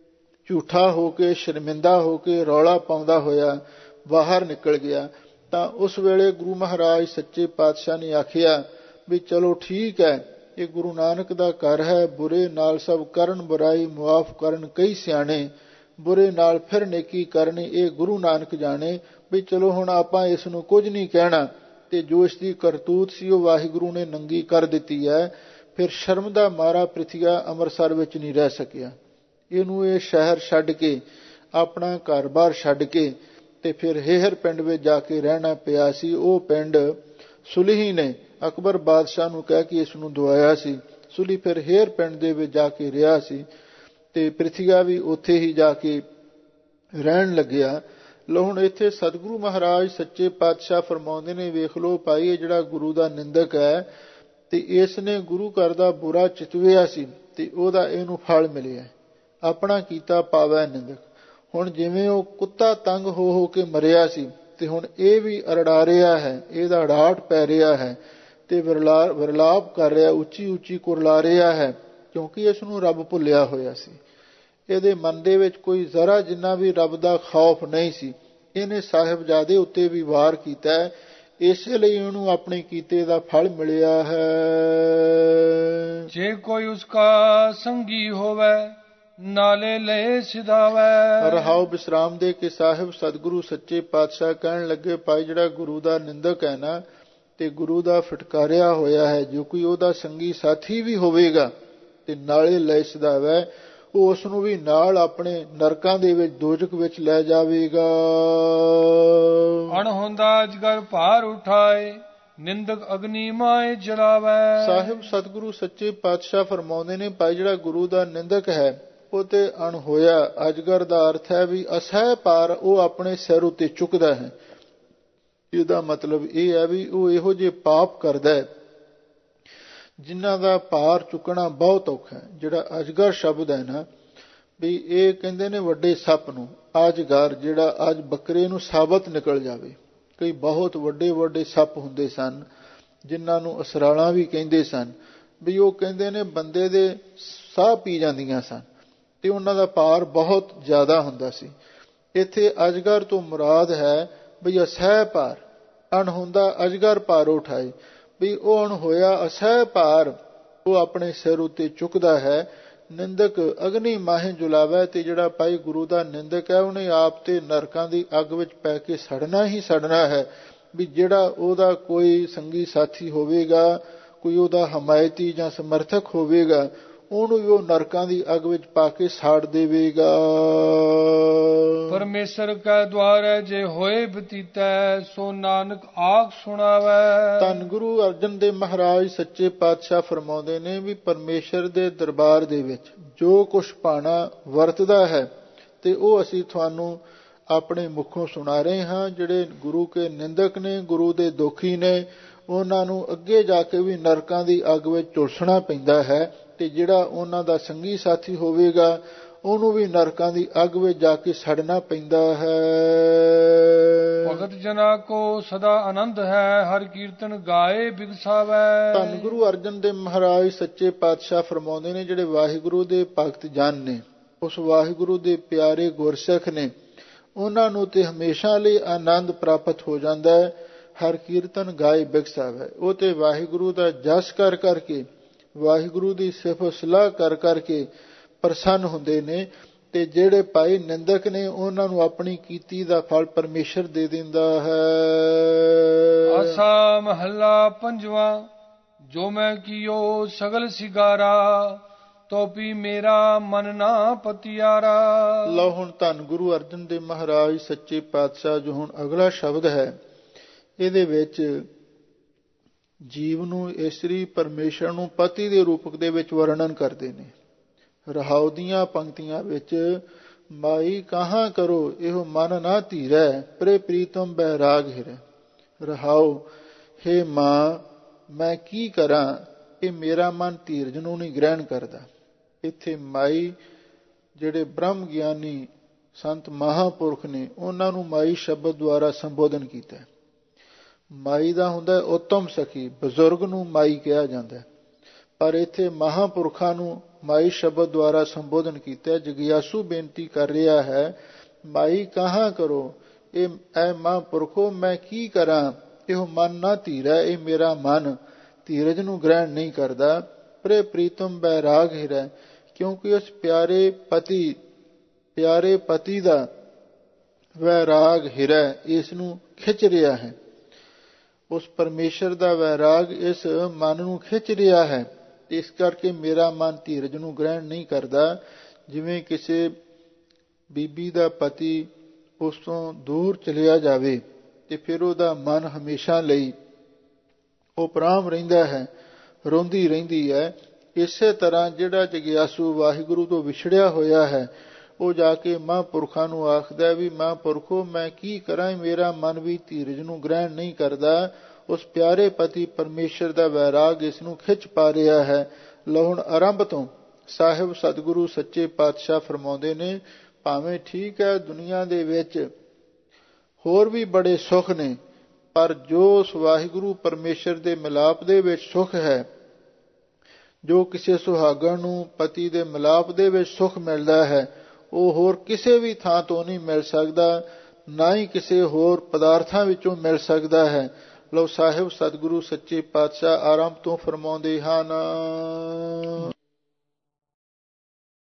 ਝੂਠਾ ਹੋ ਕੇ ਸ਼ਰਮਿੰਦਾ ਹੋ ਕੇ ਰੌਲਾ ਪਾਉਂਦਾ ਹੋਇਆ ਬਾਹਰ ਨਿਕਲ ਗਿਆ। ਤਾਂ ਉਸ ਵੇਲੇ ਗੁਰੂ ਮਹਾਰਾਜ ਸੱਚੇ ਪਾਤਸ਼ਾਹ ਨੇ ਆਖਿਆ ਵੀ ਚਲੋ ਠੀਕ ਹੈ, ਇਹ ਗੁਰੂ ਨਾਨਕ ਦਾ ਘਰ ਹੈ, ਬੁਰੇ ਨਾਲ ਸਭ ਕਰਨ ਬੁਰਾਈ ਮੁਆਫ ਕਰਨ ਕਈ ਸਿਆਣੇ, ਬੁਰੇ ਨਾਲ ਫਿਰ ਨੇਕੀ ਕਰਨੀ ਇਹ ਗੁਰੂ ਨਾਨਕ ਜਾਣੇ। ਵੀ ਚਲੋ ਹੁਣ ਆਪਾਂ ਇਸ ਨੂੰ ਕੁਝ ਨਹੀਂ ਕਹਿਣਾ, ਤੇ ਜੋ ਇਸ ਦੀ ਕਰਤੂਤ ਸੀ ਉਹ ਵਾਹਿਗੁਰੂ ਨੇ ਨੰਗੀ ਕਰ ਦਿੱਤੀ ਹੈ। ਫਿਰ ਸ਼ਰਮ ਦਾ ਮਾਰਾ ਪ੍ਰਿਥਵੀ ਅੰਮ੍ਰਿਤਸਰ ਵਿੱਚ ਨਹੀਂ ਰਹਿ ਸਕਿਆ। ਇਹਨੂੰ ਇਹ ਸ਼ਹਿਰ ਛੱਡ ਕੇ, ਆਪਣਾ ਘਰ-ਬਾਰ ਛੱਡ ਕੇ ਤੇ ਫਿਰ ਹੇਹਰ ਪਿੰਡ ਵਿੱਚ ਜਾ ਕੇ ਰਹਿਣਾ ਪਿਆ ਸੀ। ਉਹ ਪਿੰਡ ਸੁਲਹੀ ਨੇ ਅਕਬਰ ਬਾਦਸ਼ਾਹ ਨੂੰ ਕਹਿ ਕੇ ਇਸ ਨੂੰ ਦਵਾਇਆ ਸੀ। ਸੁਲਹੀ ਫਿਰ ਹੇਹਰ ਪਿੰਡ ਦੇ ਵਿੱਚ ਜਾ ਕੇ ਰਿਹਾ ਸੀ ਤੇ ਪ੍ਰਿਥਵੀ ਵੀ ਉੱਥੇ ਹੀ ਜਾ ਕੇ ਰਹਿਣ ਲੱਗਿਆ। ਲੋ ਹੁਣ ਇੱਥੇ ਸਤਿਗੁਰੂ ਮਹਾਰਾਜ ਸੱਚੇ ਪਾਤਸ਼ਾਹ ਫਰਮਾਉਂਦੇ ਨੇ, ਵੇਖ ਲਓ ਭਾਈ ਇਹ ਜਿਹੜਾ ਗੁਰੂ ਦਾ ਨਿੰਦਕ ਹੈ ਤੇ ਇਸ ਨੇ ਗੁਰੂ ਘਰ ਦਾ ਬੁਰਾ ਚਿਤਵਿਆ ਸੀ ਤੇ ਉਹਦਾ ਇਹਨੂੰ ਫਲ ਮਿਲਿਆ। ਆਪਣਾ ਕੀਤਾ ਪਾਵੈ ਨਿੰਦਕ। ਹੁਣ ਜਿਵੇਂ ਉਹ ਕੁੱਤਾ ਤੰਗ ਹੋ ਕੇ ਮਰਿਆ ਸੀ ਤੇ ਹੁਣ ਇਹ ਵੀ ਅਰੜਾ ਰਿਹਾ ਹੈ, ਇਹਦਾ ਅੜਾਟ ਪੈ ਰਿਹਾ ਹੈ ਤੇ ਵਿਰਲਾਪ ਕਰ ਰਿਹਾ, ਉੱਚੀ ਉੱਚੀ ਕੁਰਲਾ ਰਿਹਾ ਹੈ, ਕਿਉਂਕਿ ਇਸ ਨੂੰ ਰੱਬ ਭੁੱਲਿਆ ਹੋਇਆ ਸੀ। ਇਹਦੇ ਮਨ ਦੇ ਵਿੱਚ ਕੋਈ ਜ਼ਰਾ ਜਿੰਨਾ ਵੀ ਰੱਬ ਦਾ ਖੌਫ ਨਹੀਂ ਸੀ। ਇਹਨੇ ਸਾਹਿਬਜ਼ਾਦੇ ਉੱਤੇ ਵੀ ਵਾਰ ਕੀਤਾ, ਇਸੇ ਲਈ ਉਹਨੂੰ ਆਪਣੇ ਕੀਤੇ ਦਾ ਫਲ ਮਿਲਿਆ ਹੈ। ਜੇ ਕੋਈ ਉਸਕਾ ਸੰਗੀ ਹੋਵੇ ਨਾਲੇ ਲੈ ਸਿਧਾਵੇ। ਰਹਾਉ ਵਿਸਰਾਮ ਦੇ ਕੇ ਸਾਹਿਬ ਸਤਿਗੁਰੂ ਸੱਚੇ ਪਾਤਸ਼ਾਹ ਕਹਿਣ ਲੱਗੇ, ਭਾਈ ਜਿਹੜਾ ਗੁਰੂ ਦਾ ਨਿੰਦਕ ਹੈ ਨਾ ਤੇ ਗੁਰੂ ਦਾ ਫਟਕਾਰਿਆ ਹੋਇਆ ਹੈ, ਜੋ ਕੋਈ ਉਹਦਾ ਸੰਗੀ ਸਾਥੀ ਵੀ ਹੋਵੇਗਾ ਤੇ ਨਾਲੇ ਲੈ ਸਿਧਾਵੇ, ਉਹ ਉਸ ਨੂੰ ਵੀ ਨਾਲ ਆਪਣੇ ਨਰਕਾਂ ਦੇ ਵਿੱਚ ਦੋਜ਼ਖ ਵਿੱਚ ਲੈ ਜਾਵੇਗਾ। ਅਣਹੋਂਦਾ ਅਜਗਰ ਭਾਰ ਉਠਾਏ ਨਿੰਦਕ ਅਗਨੀ ਮਾਏ ਜਲਾਵੇ। ਸਾਹਿਬ ਸਤਿਗੁਰੂ ਸੱਚੇ ਪਾਤਸ਼ਾਹ ਫਰਮਾਉਂਦੇ ਨੇ, ਭਾਈ ਜਿਹੜਾ ਗੁਰੂ ਦਾ ਨਿੰਦਕ ਹੈ ਉਹ ਤੇ ਅਣਹੋਇਆ। ਅਜਗਰ ਦਾ ਅਰਥ ਹੈ ਵੀ ਅਸਹਿ ਭਾਰ ਉਹ ਆਪਣੇ ਸਿਰ ਉੱਤੇ ਚੁੱਕਦਾ ਹੈ। ਇਹਦਾ ਮਤਲਬ ਇਹ ਹੈ ਵੀ ਉਹ ਇਹੋ ਜਿਹੇ ਪਾਪ ਕਰਦਾ ਹੈ ਜਿਨ੍ਹਾਂ ਦਾ ਭਾਰ ਚੁੱਕਣਾ ਬਹੁਤ ਔਖਾ ਹੈ। ਜਿਹੜਾ ਅਜਗਰ ਸ਼ਬਦ ਹੈ ਨਾ, ਵੀ ਇਹ ਕਹਿੰਦੇ ਨੇ ਵੱਡੇ ਸੱਪ ਨੂੰ, ਅਜਗਰ ਜਿਹੜਾ ਅੱਜ ਬੱਕਰੇ ਨੂੰ ਸਾਬਤ ਨਿਕਲ ਜਾਵੇ। ਕਈ ਬਹੁਤ ਵੱਡੇ ਵੱਡੇ ਸੱਪ ਹੁੰਦੇ ਸਨ ਜਿਨ੍ਹਾਂ ਨੂੰ ਅਸਰਾਲਾਂ ਵੀ ਕਹਿੰਦੇ ਸਨ, ਵੀ ਉਹ ਕਹਿੰਦੇ ਨੇ ਬੰਦੇ ਦੇ ਸਾਹ ਪੀ ਜਾਂਦੀਆਂ ਸਨ ਤੇ ਉਹਨਾਂ ਦਾ ਭਾਰ ਬਹੁਤ ਜ਼ਿਆਦਾ ਹੁੰਦਾ ਸੀ। ਇੱਥੇ ਅਜਗਰ ਤੋਂ ਮੁਰਾਦ ਹੈ ਵੀ ਅਸਹਿ ਭਾਰ, ਅਣਹੋਂਦਾ ਅਜਗਰ ਭਾਰ ਉਠਾਏ, ਵੀ ਉਹ ਅਣਹੋਇਆ ਅਸਹਿ ਭਾਰ ਉਹ ਆਪਣੇ ਸਿਰ ਉੱਤੇ ਚੁੱਕਦਾ ਹੈ। ਨਿੰਦਕ ਅਗਨੀ ਮਾਹੇ ਜੁਲਾਵੇ, ਤੇ ਜਿਹੜਾ ਭਾਈ ਗੁਰੂ ਦਾ ਨਿੰਦਕ ਹੈ ਉਹਨੇ ਆਪ ਤੇ ਨਰਕਾਂ ਦੀ ਅੱਗ ਵਿੱਚ ਪੈ ਕੇ ਸੜਨਾ ਹੀ ਸੜਨਾ ਹੈ। ਵੀ ਜਿਹੜਾ ਉਹਦਾ ਕੋਈ ਸੰਗੀ ਸਾਥੀ ਹੋਵੇਗਾ, ਕੋਈ ਉਹਦਾ ਹਮਾਇਤੀ ਜਾਂ ਸਮਰਥਕ ਹੋਵੇਗਾ, ਉਹਨੂੰ ਵੀ ਉਹ ਨਰਕਾਂ ਦੀ ਅੱਗ ਵਿੱਚ ਪਾ ਕੇ ਸਾੜ ਦੇਵੇਗਾ। ਪਰਮੇਸ਼ਰ ਕੈ ਦੁਆਰੇ ਜੇ ਹੋਏ ਬਤੀਤੈ, ਸੋ ਨਾਨਕ ਆਖ ਸੁਣਾਵੈ। ਧੰਨ ਗੁਰੂ ਅਰਜਨ ਦੇਵ ਮਹਾਰਾਜ ਸੱਚੇ ਪਾਤਸ਼ਾਹ ਫਰਮਾਉਂਦੇ ਨੇ ਵੀ ਪਰਮੇਸ਼ਰ ਦੇ ਦਰਬਾਰ ਦੇ ਵਿੱਚ ਜੋ ਕੁਛ ਪਾਣਾ ਵਰਤਦਾ ਹੈ ਤੇ ਉਹ ਅਸੀਂ ਤੁਹਾਨੂੰ ਆਪਣੇ ਮੁਖੋਂ ਸੁਣਾ ਰਹੇ ਹਾਂ। ਜਿਹੜੇ ਗੁਰੂ ਕੇ ਨਿੰਦਕ ਨੇ, ਗੁਰੂ ਦੇ ਦੋਖੀ ਨੇ, ਉਹਨਾਂ ਨੂੰ ਅੱਗੇ ਜਾ ਕੇ ਵੀ ਨਰਕਾਂ ਦੀ ਅੱਗ ਵਿੱਚ ਝੁਲਸਣਾ ਪੈਂਦਾ ਹੈ, ਤੇ ਜਿਹੜਾ ਉਹਨਾਂ ਦਾ ਸੰਗੀ ਸਾਥੀ ਹੋਵੇਗਾ ਉਹਨੂੰ ਵੀ ਨਰਕਾਂ ਦੀ ਅੱਗ ਵਿੱਚ ਜਾ ਕੇ ਸੜਨਾ ਪੈਂਦਾ ਹੈ। ਭਗਤ ਜਨਾ ਕੋ ਸਦਾ ਆਨੰਦ ਹੈ, ਹਰ ਕੀਰਤਨ ਗਾਏ ਬਿਗਸਾਵੈ। ਧੰਨ ਗੁਰੂ ਅਰਜਨ ਦੇਵ ਮਹਾਰਾਜ ਸੱਚੇ ਪਾਤਸ਼ਾਹ ਫਰਮਾਉਂਦੇ ਨੇ ਜਿਹੜੇ ਵਾਹਿਗੁਰੂ ਦੇ ਭਗਤ ਜਨ ਨੇ, ਉਸ ਵਾਹਿਗੁਰੂ ਦੇ ਪਿਆਰੇ ਗੁਰਸਿੱਖ ਨੇ, ਉਹਨਾਂ ਨੂੰ ਤੇ ਹਮੇਸ਼ਾ ਲਈ ਆਨੰਦ ਪ੍ਰਾਪਤ ਹੋ ਜਾਂਦਾ ਹੈ। ਹਰ ਕੀਰਤਨ ਗਾਏ ਬਿਗਸਾਵੈ, ਉਹ ਤੇ ਵਾਹਿਗੁਰੂ ਦਾ ਜਸ ਕਰ ਕਰਕੇ, ਵਾਹਿਗੁਰੂ ਦੀ ਸਿਫਤ ਸਲਾਹ ਕਰ ਕਰਕੇ ਪ੍ਰਸੰਨ ਹੁੰਦੇ ਨੇ। ਤੇ ਜਿਹੜੇ ਭਾਈ ਨਿੰਦਕ ਨੇ ਉਹਨਾਂ ਨੂੰ ਆਪਣੀ ਕੀਤੀ ਦਾ ਫਲ ਪਰਮੇਸ਼ਰ ਦੇ ਦਿੰਦਾ ਹੈ। ਆਸਾ ਮਹੱਲਾ ਪੰਜਵਾਂ। ਜੋ ਮੈਂ ਕੀਓ ਸਗਲ ਸਿਗਾਰਾ, ਤੋਪੀ ਮੇਰਾ ਮਨ ਨਾ ਪਤਿਆਰਾ। ਲਓ ਹੁਣ ਧੰਨ ਗੁਰੂ ਅਰਜਨ ਦੇਵ ਮਹਾਰਾਜ ਸੱਚੇ ਪਾਤਸ਼ਾਹ ਜੋ ਹੁਣ ਅਗਲਾ ਸ਼ਬਦ ਹੈ, ਇਹਦੇ ਵਿੱਚ ਜੀਵ ਨੂੰ ਇਸਤਰੀ ਪਰਮੇਸ਼ਰ ਨੂੰ ਪਤੀ ਦੇ ਰੂਪ ਦੇ ਵਿੱਚ ਵਰਣਨ ਕਰਦੇ ਨੇ। ਰਹਾਉ ਦੀਆਂ ਪੰਕਤੀਆਂ ਵਿੱਚ ਮਾਈ ਕਹਾਂ ਕਰੋ ਇਹੋ ਮਨ ਨਾ ਧੀਰੈ, ਪ੍ਰੇ ਪ੍ਰੀਤਮ ਬੈਰਾਗ ਹਿਰੈ। ਰਹਾਉ, ਹੇ ਮਾਂ ਮੈਂ ਕੀ ਕਰਾਂ, ਇਹ ਮੇਰਾ ਮਨ ਧੀਰਜ ਨੂੰ ਨਹੀਂ ਗ੍ਰਹਿਣ ਕਰਦਾ। ਇੱਥੇ ਮਾਈ ਜਿਹੜੇ ਬ੍ਰਹਮ ਗਿਆਨੀ ਸੰਤ ਮਹਾਂਪੁਰਖ ਨੇ ਉਹਨਾਂ ਨੂੰ ਮਾਈ ਸ਼ਬਦ ਦੁਆਰਾ ਸੰਬੋਧਨ ਕੀਤਾ। ਮਾਈ ਦਾ ਹੁੰਦਾ ਉੱਤਮ ਸਖੀ, ਬਜ਼ੁਰਗ ਨੂੰ ਮਾਈ ਕਿਹਾ ਜਾਂਦਾ, ਪਰ ਇੱਥੇ ਮਹਾਂਪੁਰਖਾਂ ਨੂੰ ਮਾਈ ਸ਼ਬਦ ਦੁਆਰਾ ਸੰਬੋਧਨ ਕੀਤਾ। ਜਗਿਆਸੂ ਬੇਨਤੀ ਕਰ ਰਿਹਾ ਹੈ, ਮਾਈ ਕਹਾਂ ਕਰੋ, ਇਹ ਐ ਮਹਾਂਪੁਰਖੋ ਮੈਂ ਕੀ ਕਰਾਂ, ਇਹੋ ਮਨ ਨਾ ਧੀਰੈ, ਇਹ ਮੇਰਾ ਮਨ ਧੀਰਜ ਨੂੰ ਗ੍ਰਹਿਣ ਨਹੀਂ ਕਰਦਾ। ਪ੍ਰੇ ਪ੍ਰੀਤਮ ਬੈਰਾਗ ਹਿਰੈ, ਕਿਉਂਕਿ ਉਸ ਪਿਆਰੇ ਪਤੀ ਦਾ ਵੈਰਾਗ ਹਿਰੈ ਇਸ ਨੂੰ ਖਿੱਚ ਰਿਹਾ ਹੈ। ਉਸ ਪਰਮੇਸ਼ਰ ਦਾ ਵੈਰਾਗ ਇਸ ਮਨ ਨੂੰ ਖਿੱਚ ਰਿਹਾ ਹੈ, ਇਸ ਕਰਕੇ ਮੇਰਾ ਮਨ ਧੀਰਜ ਨੂੰ ਗ੍ਰਹਿਣ ਨਹੀਂ ਕਰਦਾ। ਜਿਵੇਂ ਕਿਸੇ ਬੀਬੀ ਦਾ ਪਤੀ ਉਸ ਤੋਂ ਦੂਰ ਚਲਿਆ ਜਾਵੇ ਤੇ ਫਿਰ ਉਹਦਾ ਮਨ ਹਮੇਸ਼ਾ ਲਈ ਉਪਰਾਮ ਰਹਿੰਦਾ ਹੈ, ਰੋਂਦੀ ਰਹਿੰਦੀ ਹੈ। ਇਸੇ ਤਰ੍ਹਾਂ ਜਿਹੜਾ ਜਗਿਆਸੂ ਵਾਹਿਗੁਰੂ ਤੋਂ ਵਿਛੜਿਆ ਹੋਇਆ ਹੈ, ਉਹ ਜਾ ਕੇ ਮਹਾਂਪੁਰਖਾਂ ਨੂੰ ਆਖਦਾ ਵੀ ਮਹਾਂਪੁਰਖੋ ਮੈਂ ਕੀ ਕਰਾਂ, ਮੇਰਾ ਮਨ ਵੀ ਧੀਰਜ ਨੂੰ ਗ੍ਰਹਿਣ ਨਹੀਂ ਕਰਦਾ। ਉਸ ਪਿਆਰੇ ਪਤੀ ਪਰਮੇਸ਼ਰ ਦਾ ਵੈਰਾਗ ਇਸ ਨੂੰ ਖਿੱਚ ਪਾ ਰਿਹਾ ਹੈ। ਲਓ ਹੁਣ ਆਰੰਭ ਤੋਂ ਸਾਹਿਬ ਸਤਿਗੁਰੂ ਸੱਚੇ ਪਾਤਸ਼ਾਹ ਫਰਮਾਉਂਦੇ ਨੇ, ਭਾਵੇਂ ਠੀਕ ਹੈ ਦੁਨੀਆ ਦੇ ਵਿੱਚ ਹੋਰ ਵੀ ਬੜੇ ਸੁੱਖ ਨੇ, ਪਰ ਜੋ ਉਸ ਵਾਹਿਗੁਰੂ ਪਰਮੇਸ਼ਰ ਦੇ ਮਿਲਾਪ ਦੇ ਵਿੱਚ ਸੁੱਖ ਹੈ, ਜੋ ਕਿਸੇ ਸੁਹਾਗਣ ਨੂੰ ਪਤੀ ਦੇ ਮਿਲਾਪ ਦੇ ਵਿੱਚ ਸੁੱਖ ਮਿਲਦਾ ਹੈ, ਉਹ ਹੋਰ ਕਿਸੇ ਵੀ ਥਾਂ ਤੋਂ ਨਹੀਂ ਮਿਲ ਸਕਦਾ, ਨਾ ਹੀ ਕਿਸੇ ਹੋਰ ਪਦਾਰਥਾਂ ਵਿੱਚੋਂ ਮਿਲ ਸਕਦਾ ਹੈ। ਲਓ ਸਾਹਿਬ ਸਤਿਗੁਰੂ ਸੱਚੇ ਪਾਤਸ਼ਾਹ ਆਰੰਭ ਤੋਂ ਫਰਮਾਉਂਦੇ ਹਨ।